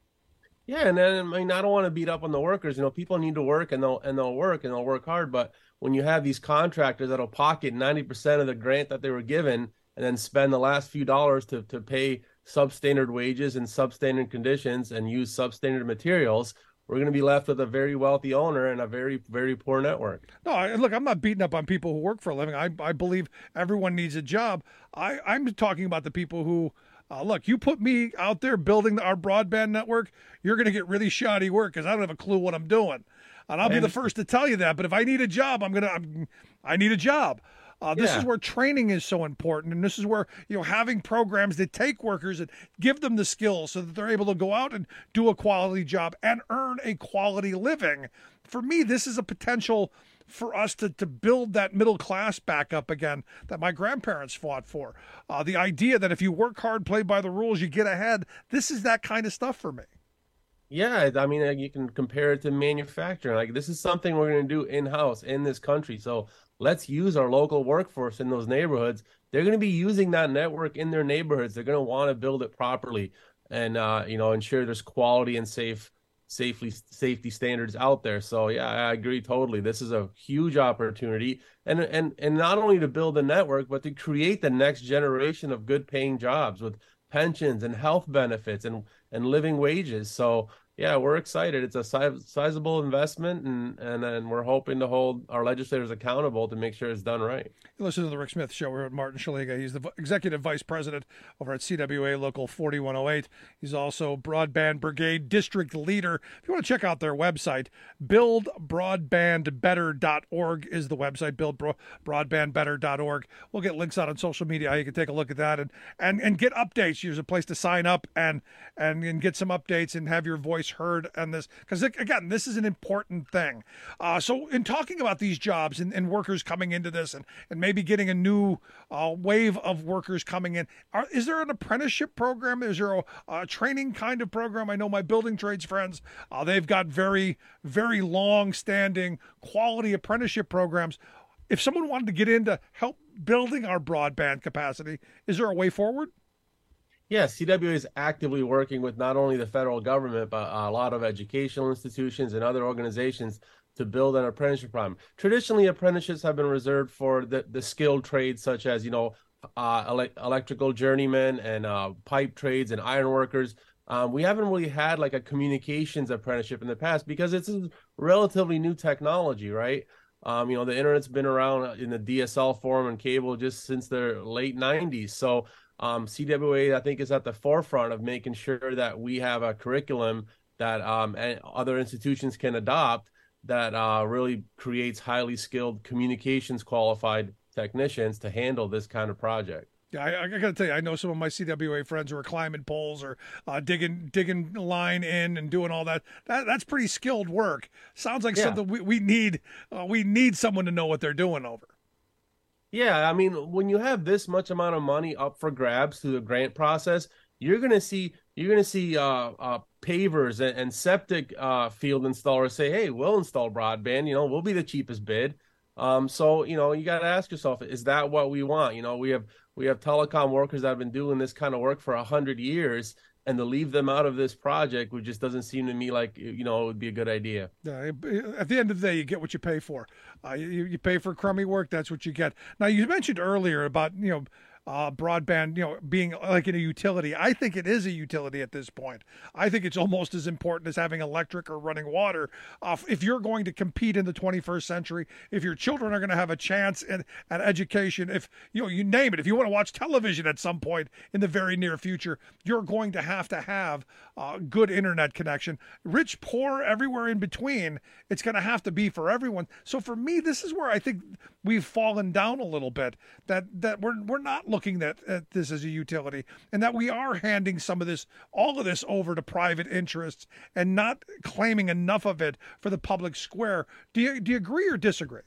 Yeah, and then I mean, I don't want to beat up on the workers. You know, people need to work, and they'll and they'll work, and they'll work hard. But when you have these contractors that'll pocket ninety percent of the grant that they were given, and then spend the last few dollars to to pay substandard wages and substandard conditions, and use substandard materials, we're going to be left with a very wealthy owner and a very, very poor network. No, I, look, I'm not beating up on people who work for a living. I I believe everyone needs a job. I I'm talking about the people who. Uh, look, you put me out there building our broadband network, you're going to get really shoddy work because I don't have a clue what I'm doing. And I'll be the first to tell you that. But if I need a job, I'm going to, I need a job. Uh, this yeah. is where training is so important. And this is where, you know, having programs that take workers and give them the skills so that they're able to go out and do a quality job and earn a quality living. For me, this is a potential for us to, to build that middle class back up again that my grandparents fought for. Uh, the idea that if you work hard, play by the rules, you get ahead. This is that kind of stuff for me. Yeah, I mean, you can compare it to manufacturing. Like, this is something we're going to do in-house in this country. So let's use our local workforce in those neighborhoods. They're going to be using that network in their neighborhoods. They're going to want to build it properly and, uh, you know, ensure there's quality and safe safely safety standards out there. So yeah, I agree totally. This is a huge opportunity, and and and not only to build a network, but to create the next generation of good paying jobs with pensions and health benefits and and living wages. So yeah, we're excited. It's a si- sizable investment, and, and and we're hoping to hold our legislators accountable to make sure it's done right. You listen to the Rick Smith Show. We're with Martin Shaliga. He's the executive vice president over at C W A Local forty-one oh eight. He's also Broadband Brigade district leader. If you want to check out their website, build broadband better dot org is the website, build broadband better dot org. We'll get links out on social media how you can take a look at that and and, and get updates. There's a place to sign up and, and, and get some updates and have your voice heard on this, because again, this is an important thing. Uh, so in talking about these jobs and, and workers coming into this and, and maybe getting a new uh, wave of workers coming in, are, is there an apprenticeship program? Is there a, a training kind of program? I know my building trades friends, uh, they've got very, very long-standing quality apprenticeship programs. If someone wanted to get into help building our broadband capacity, is there a way forward? Yeah, C W A is actively working with not only the federal government, but a lot of educational institutions and other organizations to build an apprenticeship program. Traditionally, apprenticeships have been reserved for the, the skilled trades such as, you know, uh, ele- electrical journeymen and uh, pipe trades and iron workers. Um, we haven't really had like a communications apprenticeship in the past because it's a relatively new technology, right? Um, you know, the internet's been around in the D S L form and cable just since the late nineties. So um, C W A, I think, is at the forefront of making sure that we have a curriculum that um, and other institutions can adopt that uh, really creates highly skilled communications qualified technicians to handle this kind of project. Yeah, I, I got to tell you, I know some of my C W A friends who are climbing poles or uh, digging digging line in and doing all that. That that's pretty skilled work. Sounds like yeah. something we we need. Uh, we need someone to know what they're doing over. Yeah, I mean, when you have this much amount of money up for grabs through the grant process, you're gonna see you're gonna see uh, uh, pavers and, and septic uh, field installers say, "Hey, we'll install broadband. You know, we'll be the cheapest bid." Um, so you know, you got to ask yourself, is that what we want? You know, we have. We have telecom workers that have been doing this kind of work for a hundred years, and to leave them out of this project, which just doesn't seem to me like, you know, it would be a good idea. Yeah, at the end of the day, you get what you pay for. Uh, you, you pay for crummy work, that's what you get. Now, you mentioned earlier about, you know, uh, broadband, you know, being like in a utility. I think it is a utility at this point. I think it's almost as important as having electric or running water. Uh, if you're going to compete in the twenty-first century, if your children are going to have a chance at, at education, if you know, you name it, if you want to watch television at some point in the very near future, you're going to have to have uh, good internet connection. Rich, poor, everywhere in between, it's going to have to be for everyone. So for me, this is where I think we've fallen down a little bit. That that we're we're not looking at, at this as a utility, and that we are handing some of this, all of this over to private interests and not claiming enough of it for the public square. Do you, do you agree or disagree?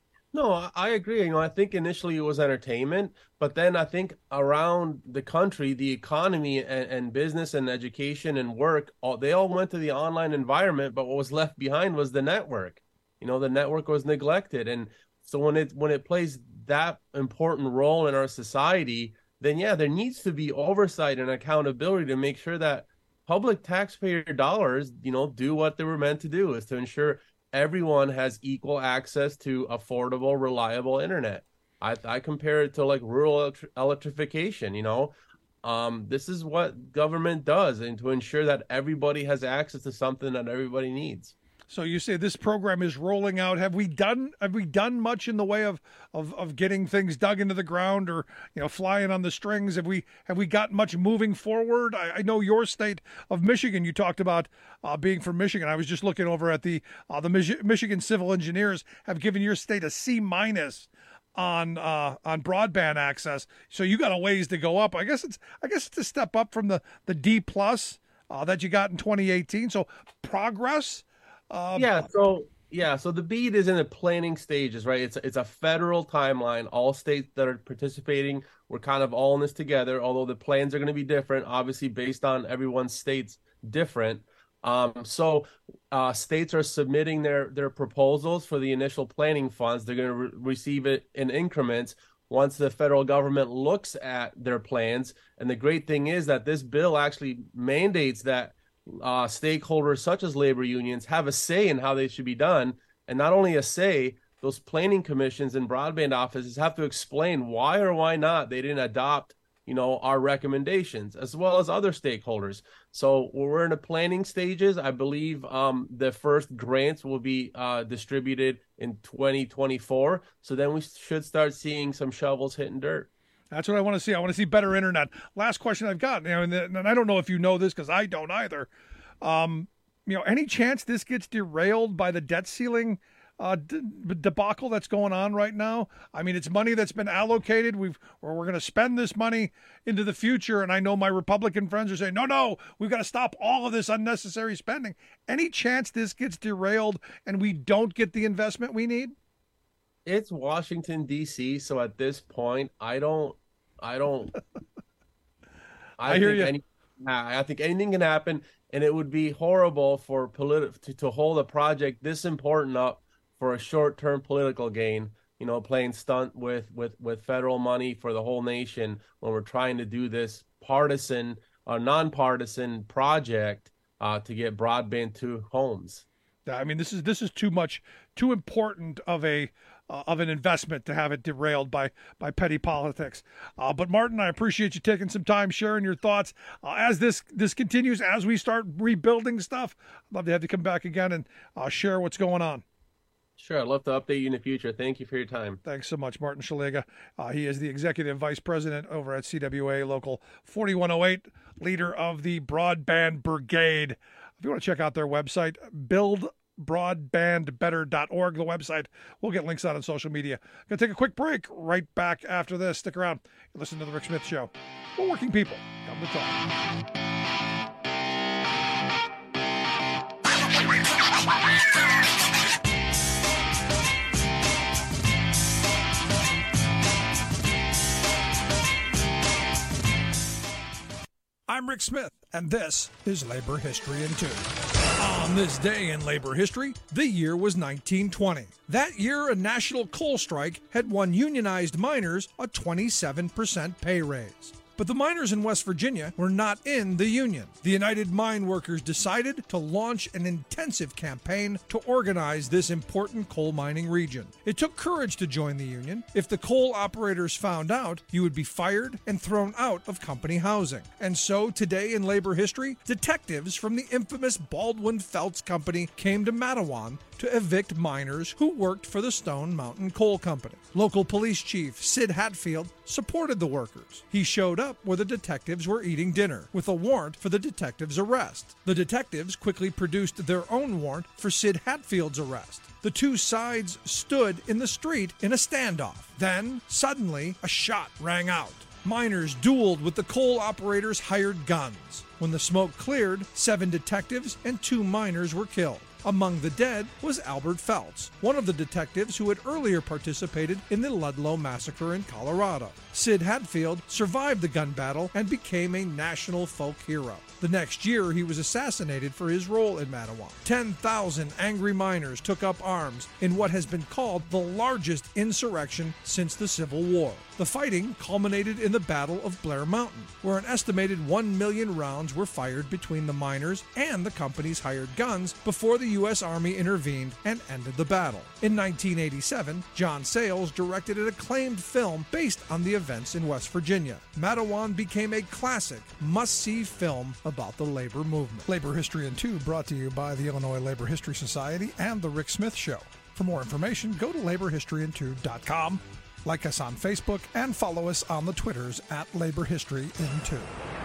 No, I agree. You know, I think initially it was entertainment, but then I think around the country, the economy and, and business and education and work, all, they all went to the online environment, but what was left behind was the network. You know, the network was neglected. And so when it when it plays that important role in our society, then yeah, there needs to be oversight and accountability to make sure that public taxpayer dollars, you know, do what they were meant to do, is to ensure everyone has equal access to affordable, reliable internet. I, I compare it to like rural electri- electrification, you know. Um, this is what government does, and to ensure that everybody has access to something that everybody needs. So you say this program is rolling out. Have we done have we done much in the way of, of, of getting things dug into the ground, or you know, flying on the strings? Have we have we got much moving forward? I, I know your state of Michigan. You talked about uh, being from Michigan. I was just looking over at the uh, the Mich- Michigan Civil Engineers have given your state a C minus on uh, on broadband access. So you got a ways to go up. I guess it's I guess it's a step up from the the D plus uh, that you got in twenty eighteen. So progress. Um, yeah, so yeah, so the BEAD is in the planning stages, right? It's it's a federal timeline. All states that are participating, we're kind of all in this together. Although the plans are going to be different, obviously based on everyone's state's different. Um, so uh, states are submitting their their proposals for the initial planning funds. They're going to re- receive it in increments once the federal government looks at their plans. And the great thing is that this bill actually mandates that Uh, stakeholders such as labor unions have a say in how they should be done. And not only a say, those planning commissions and broadband offices have to explain why or why not they didn't adopt, you know, our recommendations, as well as other stakeholders. So we're in the planning stages. I believe um, the first grants will be uh, distributed in twenty twenty-four. So then we should start seeing some shovels hitting dirt. That's what I want to see. I want to see better internet. Last question I've got, you know, and, and I don't know if you know this because I don't either. Um, you know, any chance this gets derailed by the debt ceiling uh, de- debacle that's going on right now? I mean, it's money that's been allocated. We've, or we're going to spend this money into the future. And I know my Republican friends are saying, no, no, we've got to stop all of this unnecessary spending. Any chance this gets derailed and we don't get the investment we need? It's Washington, D C, so at this point, I don't, I don't, I, I hear think you. Any, I think anything can happen, and it would be horrible for politi- to, to hold a project this important up for a short-term political gain. you know, playing stunt with, with, with federal money for the whole nation when we're trying to do this partisan or nonpartisan project uh, to get broadband to homes. I mean, this is this is too much, too important of a uh, of an investment to have it derailed by by petty politics. Uh, but Martin, I appreciate you taking some time sharing your thoughts uh, as this this continues, as we start rebuilding stuff. I'd love to have you come back again and uh, share what's going on. Sure, I'd love to update you in the future. Thank you for your time. Thanks so much, Martin Shaliga. Uh, he is the Executive Vice President over at C W A Local forty-one oh eight, leader of the Broadband Brigade. If you want to check out their website, build broadband better dot org, the website. We'll get links out on social media. Going to take a quick break. Right back after this. Stick around. Listen to The Rick Smith Show. We're working people. Come to talk. I'm Rick Smith, and this is Labor History in Two. On this day in labor history, the year was nineteen twenty. That year, a national coal strike had won unionized miners a twenty-seven percent pay raise. But the miners in West Virginia were not in the union. The United Mine Workers decided to launch an intensive campaign to organize this important coal mining region. It took courage to join the union. If the coal operators found out, you would be fired and thrown out of company housing. And so, today in labor history, detectives from the infamous Baldwin Felts Company came to Matawan to evict miners who worked for the Stone Mountain Coal Company. Local police chief Sid Hatfield supported the workers. He showed up where the detectives were eating dinner with a warrant for the detectives' arrest. The detectives quickly produced their own warrant for Sid Hatfield's arrest. The two sides stood in the street in a standoff. Then, suddenly, a shot rang out. Miners dueled with the coal operators' hired guns. When the smoke cleared, seven detectives and two miners were killed. Among the dead was Albert Felts, one of the detectives who had earlier participated in the Ludlow Massacre in Colorado. Sid Hatfield survived the gun battle and became a national folk hero. The next year, he was assassinated for his role in Matawan. ten thousand angry miners took up arms in what has been called the largest insurrection since the Civil War. The fighting culminated in the Battle of Blair Mountain, where an estimated one million rounds were fired between the miners and the company's hired guns before the U S Army intervened and ended the battle. In nineteen eighty-seven, John Sayles directed an acclaimed film based on the events in West Virginia. Matawan became a classic, must-see film about the labor movement. Labor History in Two brought to you by the Illinois Labor History Society and The Rick Smith Show. For more information, go to labor history in two dot com. Like us on Facebook and follow us on the Twitters at Labor History in Two.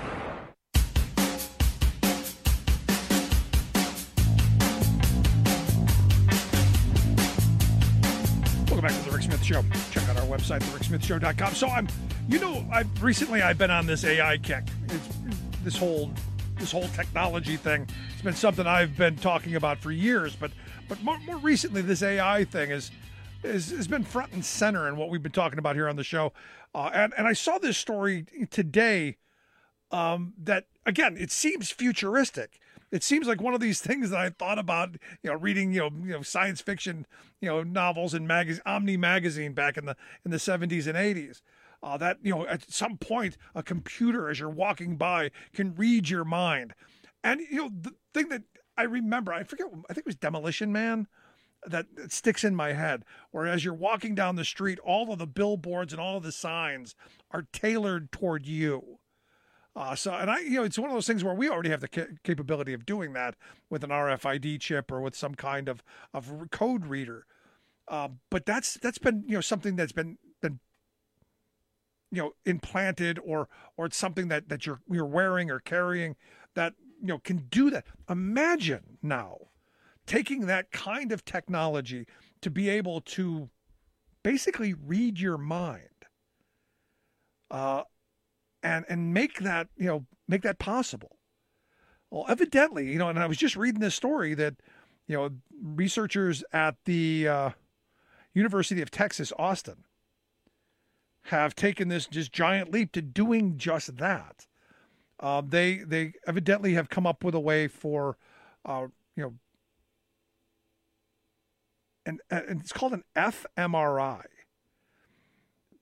Welcome back to the Rick Smith Show. Check out our website, the rick smith show dot com. So I'm, you know, I've recently I've been on this A I kick. It's this whole this whole technology thing. It's been something I've been talking about for years, but but more, more recently, this A I thing is. Is, has been front and center in what we've been talking about here on the show. Uh, and, and I saw this story today um, that, again, it seems futuristic. It seems like one of these things that I thought about, you know, reading, you know, you know, science fiction, you know, novels and magazine, Omni magazine back in the in the seventies and eighties. Uh, that, you know, at some point, a computer, as you're walking by, can read your mind. And, you know, the thing that I remember, I forget, I think it was Demolition Man, that sticks in my head, where as you're walking down the street, all of the billboards and all of the signs are tailored toward you. Uh, so, and I, you know, it's one of those things where we already have the ca- capability of doing that with an R F I D chip or with some kind of, of code reader. Uh, but that's, that's been, you know, something that's been, been, you know, implanted or, or it's something that, that you're, you're wearing or carrying that, you know, can do that. Imagine now taking that kind of technology to be able to basically read your mind, uh, and and make that, you know, make that possible. Well, evidently, you know, and I was just reading this story that, you know, researchers at the uh, University of Texas, Austin, have taken this just giant leap to doing just that. Uh, they they evidently have come up with a way for, uh, you know, And, and it's called an fMRI.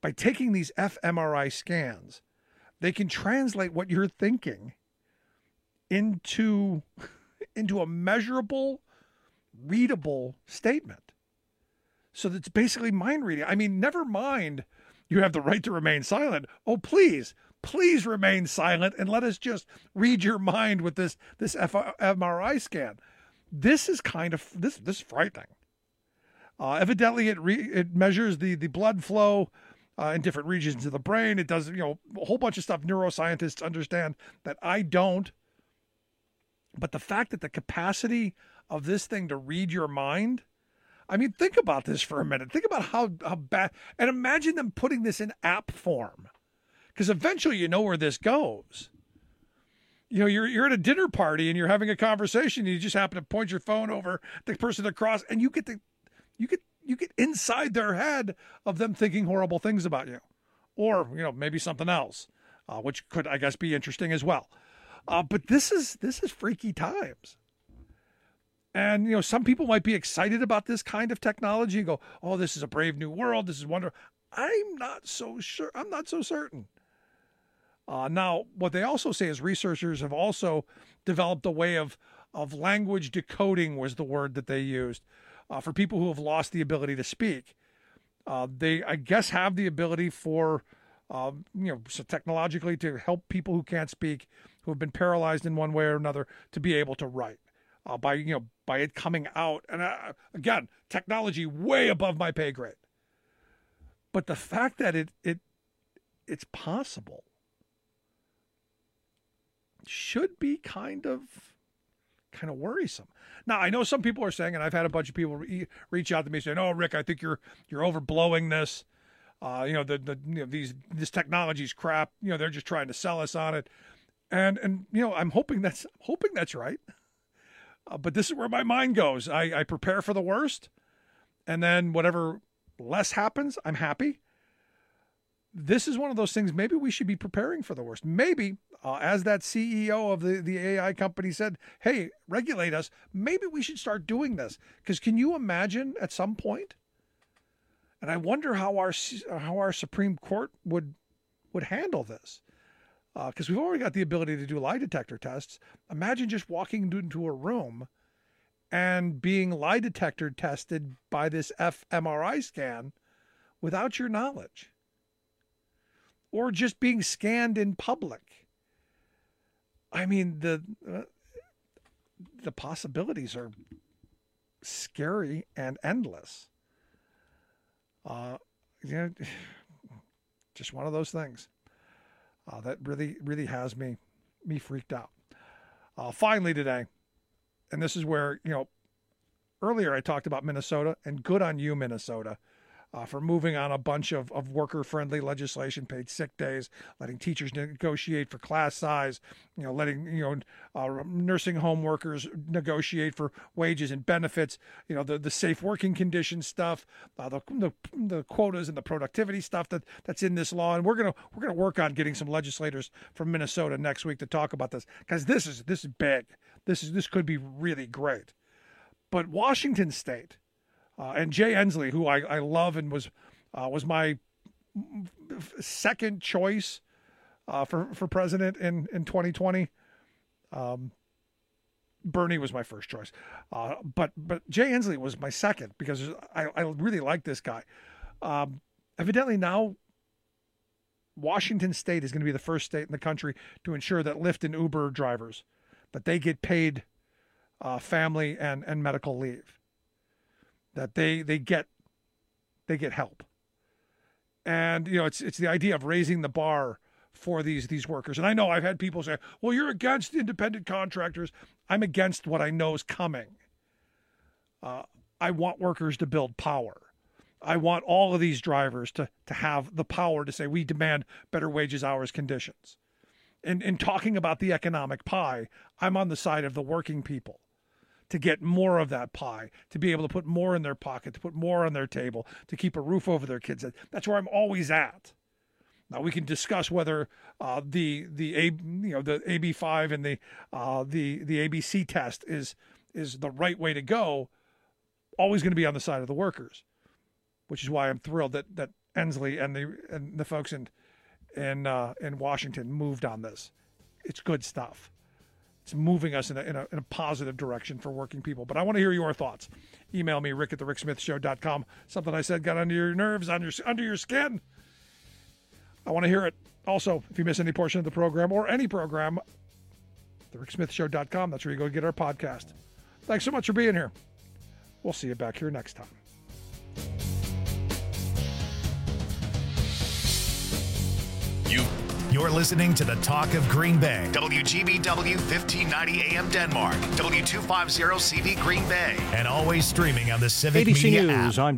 by taking these fMRI scans, they can translate what you're thinking into, into a measurable, readable statement. So that's basically mind reading. I mean, never mind you have the right to remain silent. Oh, please, please remain silent and let us just read your mind with this, this fMRI scan. This is kind of, this, this is frightening. Uh, evidently, it, re, it measures the, the blood flow uh, in different regions of the brain. It does, you know, a whole bunch of stuff neuroscientists understand that I don't. But the fact that the capacity of this thing to read your mind, I mean, think about this for a minute. Think about how, how bad, and imagine them putting this in app form, because eventually you know where this goes. You know, you're you're at a dinner party and you're having a conversation, and you just happen to point your phone over the person across, and you get the, you get you get inside their head of them thinking horrible things about you, or you know maybe something else, uh, which could I guess be interesting as well. Uh, but this is this is freaky times. And, you know, some people might be excited about this kind of technology and go, oh, this is a brave new world. This is wonderful. I'm not so sure. I'm not so certain. Uh, now, what they also say is researchers have also developed a way of, of language decoding was the word that they used uh, for people who have lost the ability to speak. Uh, they, I guess, have the ability for, uh, you know, so technologically to help people who can't speak, who have been paralyzed in one way or another, to be able to write. Uh, by you know by it coming out, and uh, again, technology way above my pay grade. But the fact that it it it's possible should be kind of kind of worrisome. Now I know some people are saying, and I've had a bunch of people re- reach out to me saying, "Oh, Rick, I think you're you're overblowing this. Uh, you know the the you know these this technology's crap. You know they're just trying to sell us on it." And and you know I'm hoping that's hoping that's right. Uh, but this is where my mind goes. I, I prepare for the worst, and then whatever less happens, I'm happy. This is one of those things, maybe we should be preparing for the worst. Maybe, uh, as that C E O of the, the A I company said, hey, regulate us. Maybe we should start doing this. Because can you imagine at some point? And I wonder how our how our Supreme Court would would handle this. Because uh, we've already got the ability to do lie detector tests. Imagine just walking into a room and being lie detector tested by this fMRI scan without your knowledge. Or just being scanned in public. I mean, the uh, the possibilities are scary and endless. Uh, you know, just one of those things. Uh, that really, really has me, me freaked out. Uh, finally today, and this is where, you know, earlier I talked about Minnesota, and good on you, Minnesota, uh, for moving on a bunch of, of worker-friendly legislation, paid sick days, letting teachers negotiate for class size, you know, letting, you know, uh, nursing home workers negotiate for wages and benefits, you know, the, the safe working conditions stuff, uh, the, the the quotas and the productivity stuff that, that's in this law. And we're gonna we're gonna work on getting some legislators from Minnesota next week to talk about this, because this is this is big. This is this could be really great. But Washington State. Uh, and Jay Inslee, who I, I love and was uh, was my second choice uh, for, for president in, in twenty twenty. Um, Bernie was my first choice. Uh, but but Jay Inslee was my second because I, I really like this guy. Um, evidently now Washington State is going to be the first state in the country to ensure that Lyft and Uber drivers, that they get paid uh, family and, and medical leave. That they they get they get help, and you know it's it's the idea of raising the bar for these these workers. And I know I've had people say, "Well, you're against independent contractors." I'm against what I know is coming. Uh, I want workers to build power. I want all of these drivers to to have the power to say we demand better wages, hours, conditions. And in talking about the economic pie, I'm on the side of the working people. To get more of that pie, to be able to put more in their pocket, to put more on their table, to keep a roof over their kids' head. That's where I'm always at. Now we can discuss whether uh, the the A you know the A B five and the uh, the the A B C test is is the right way to go. Always going to be on the side of the workers, which is why I'm thrilled that that Inslee and the and the folks in in uh, in Washington moved on this. It's good stuff. It's moving us in a, in a in a positive direction for working people. But I want to hear your thoughts. Email me, Rick at the Rick Smith Show dot com. Something I said got under your nerves, on your under your skin. I want to hear it. Also, if you miss any portion of the program or any program, the Rick Smith Show dot com. That's where you go get our podcast. Thanks so much for being here. We'll see you back here next time. You, you're listening to the Talk of Green Bay. W G B W fifteen ninety A M Denmark. W two fifty C B Green Bay. And always streaming on the Civic A B C Media News, app. I'm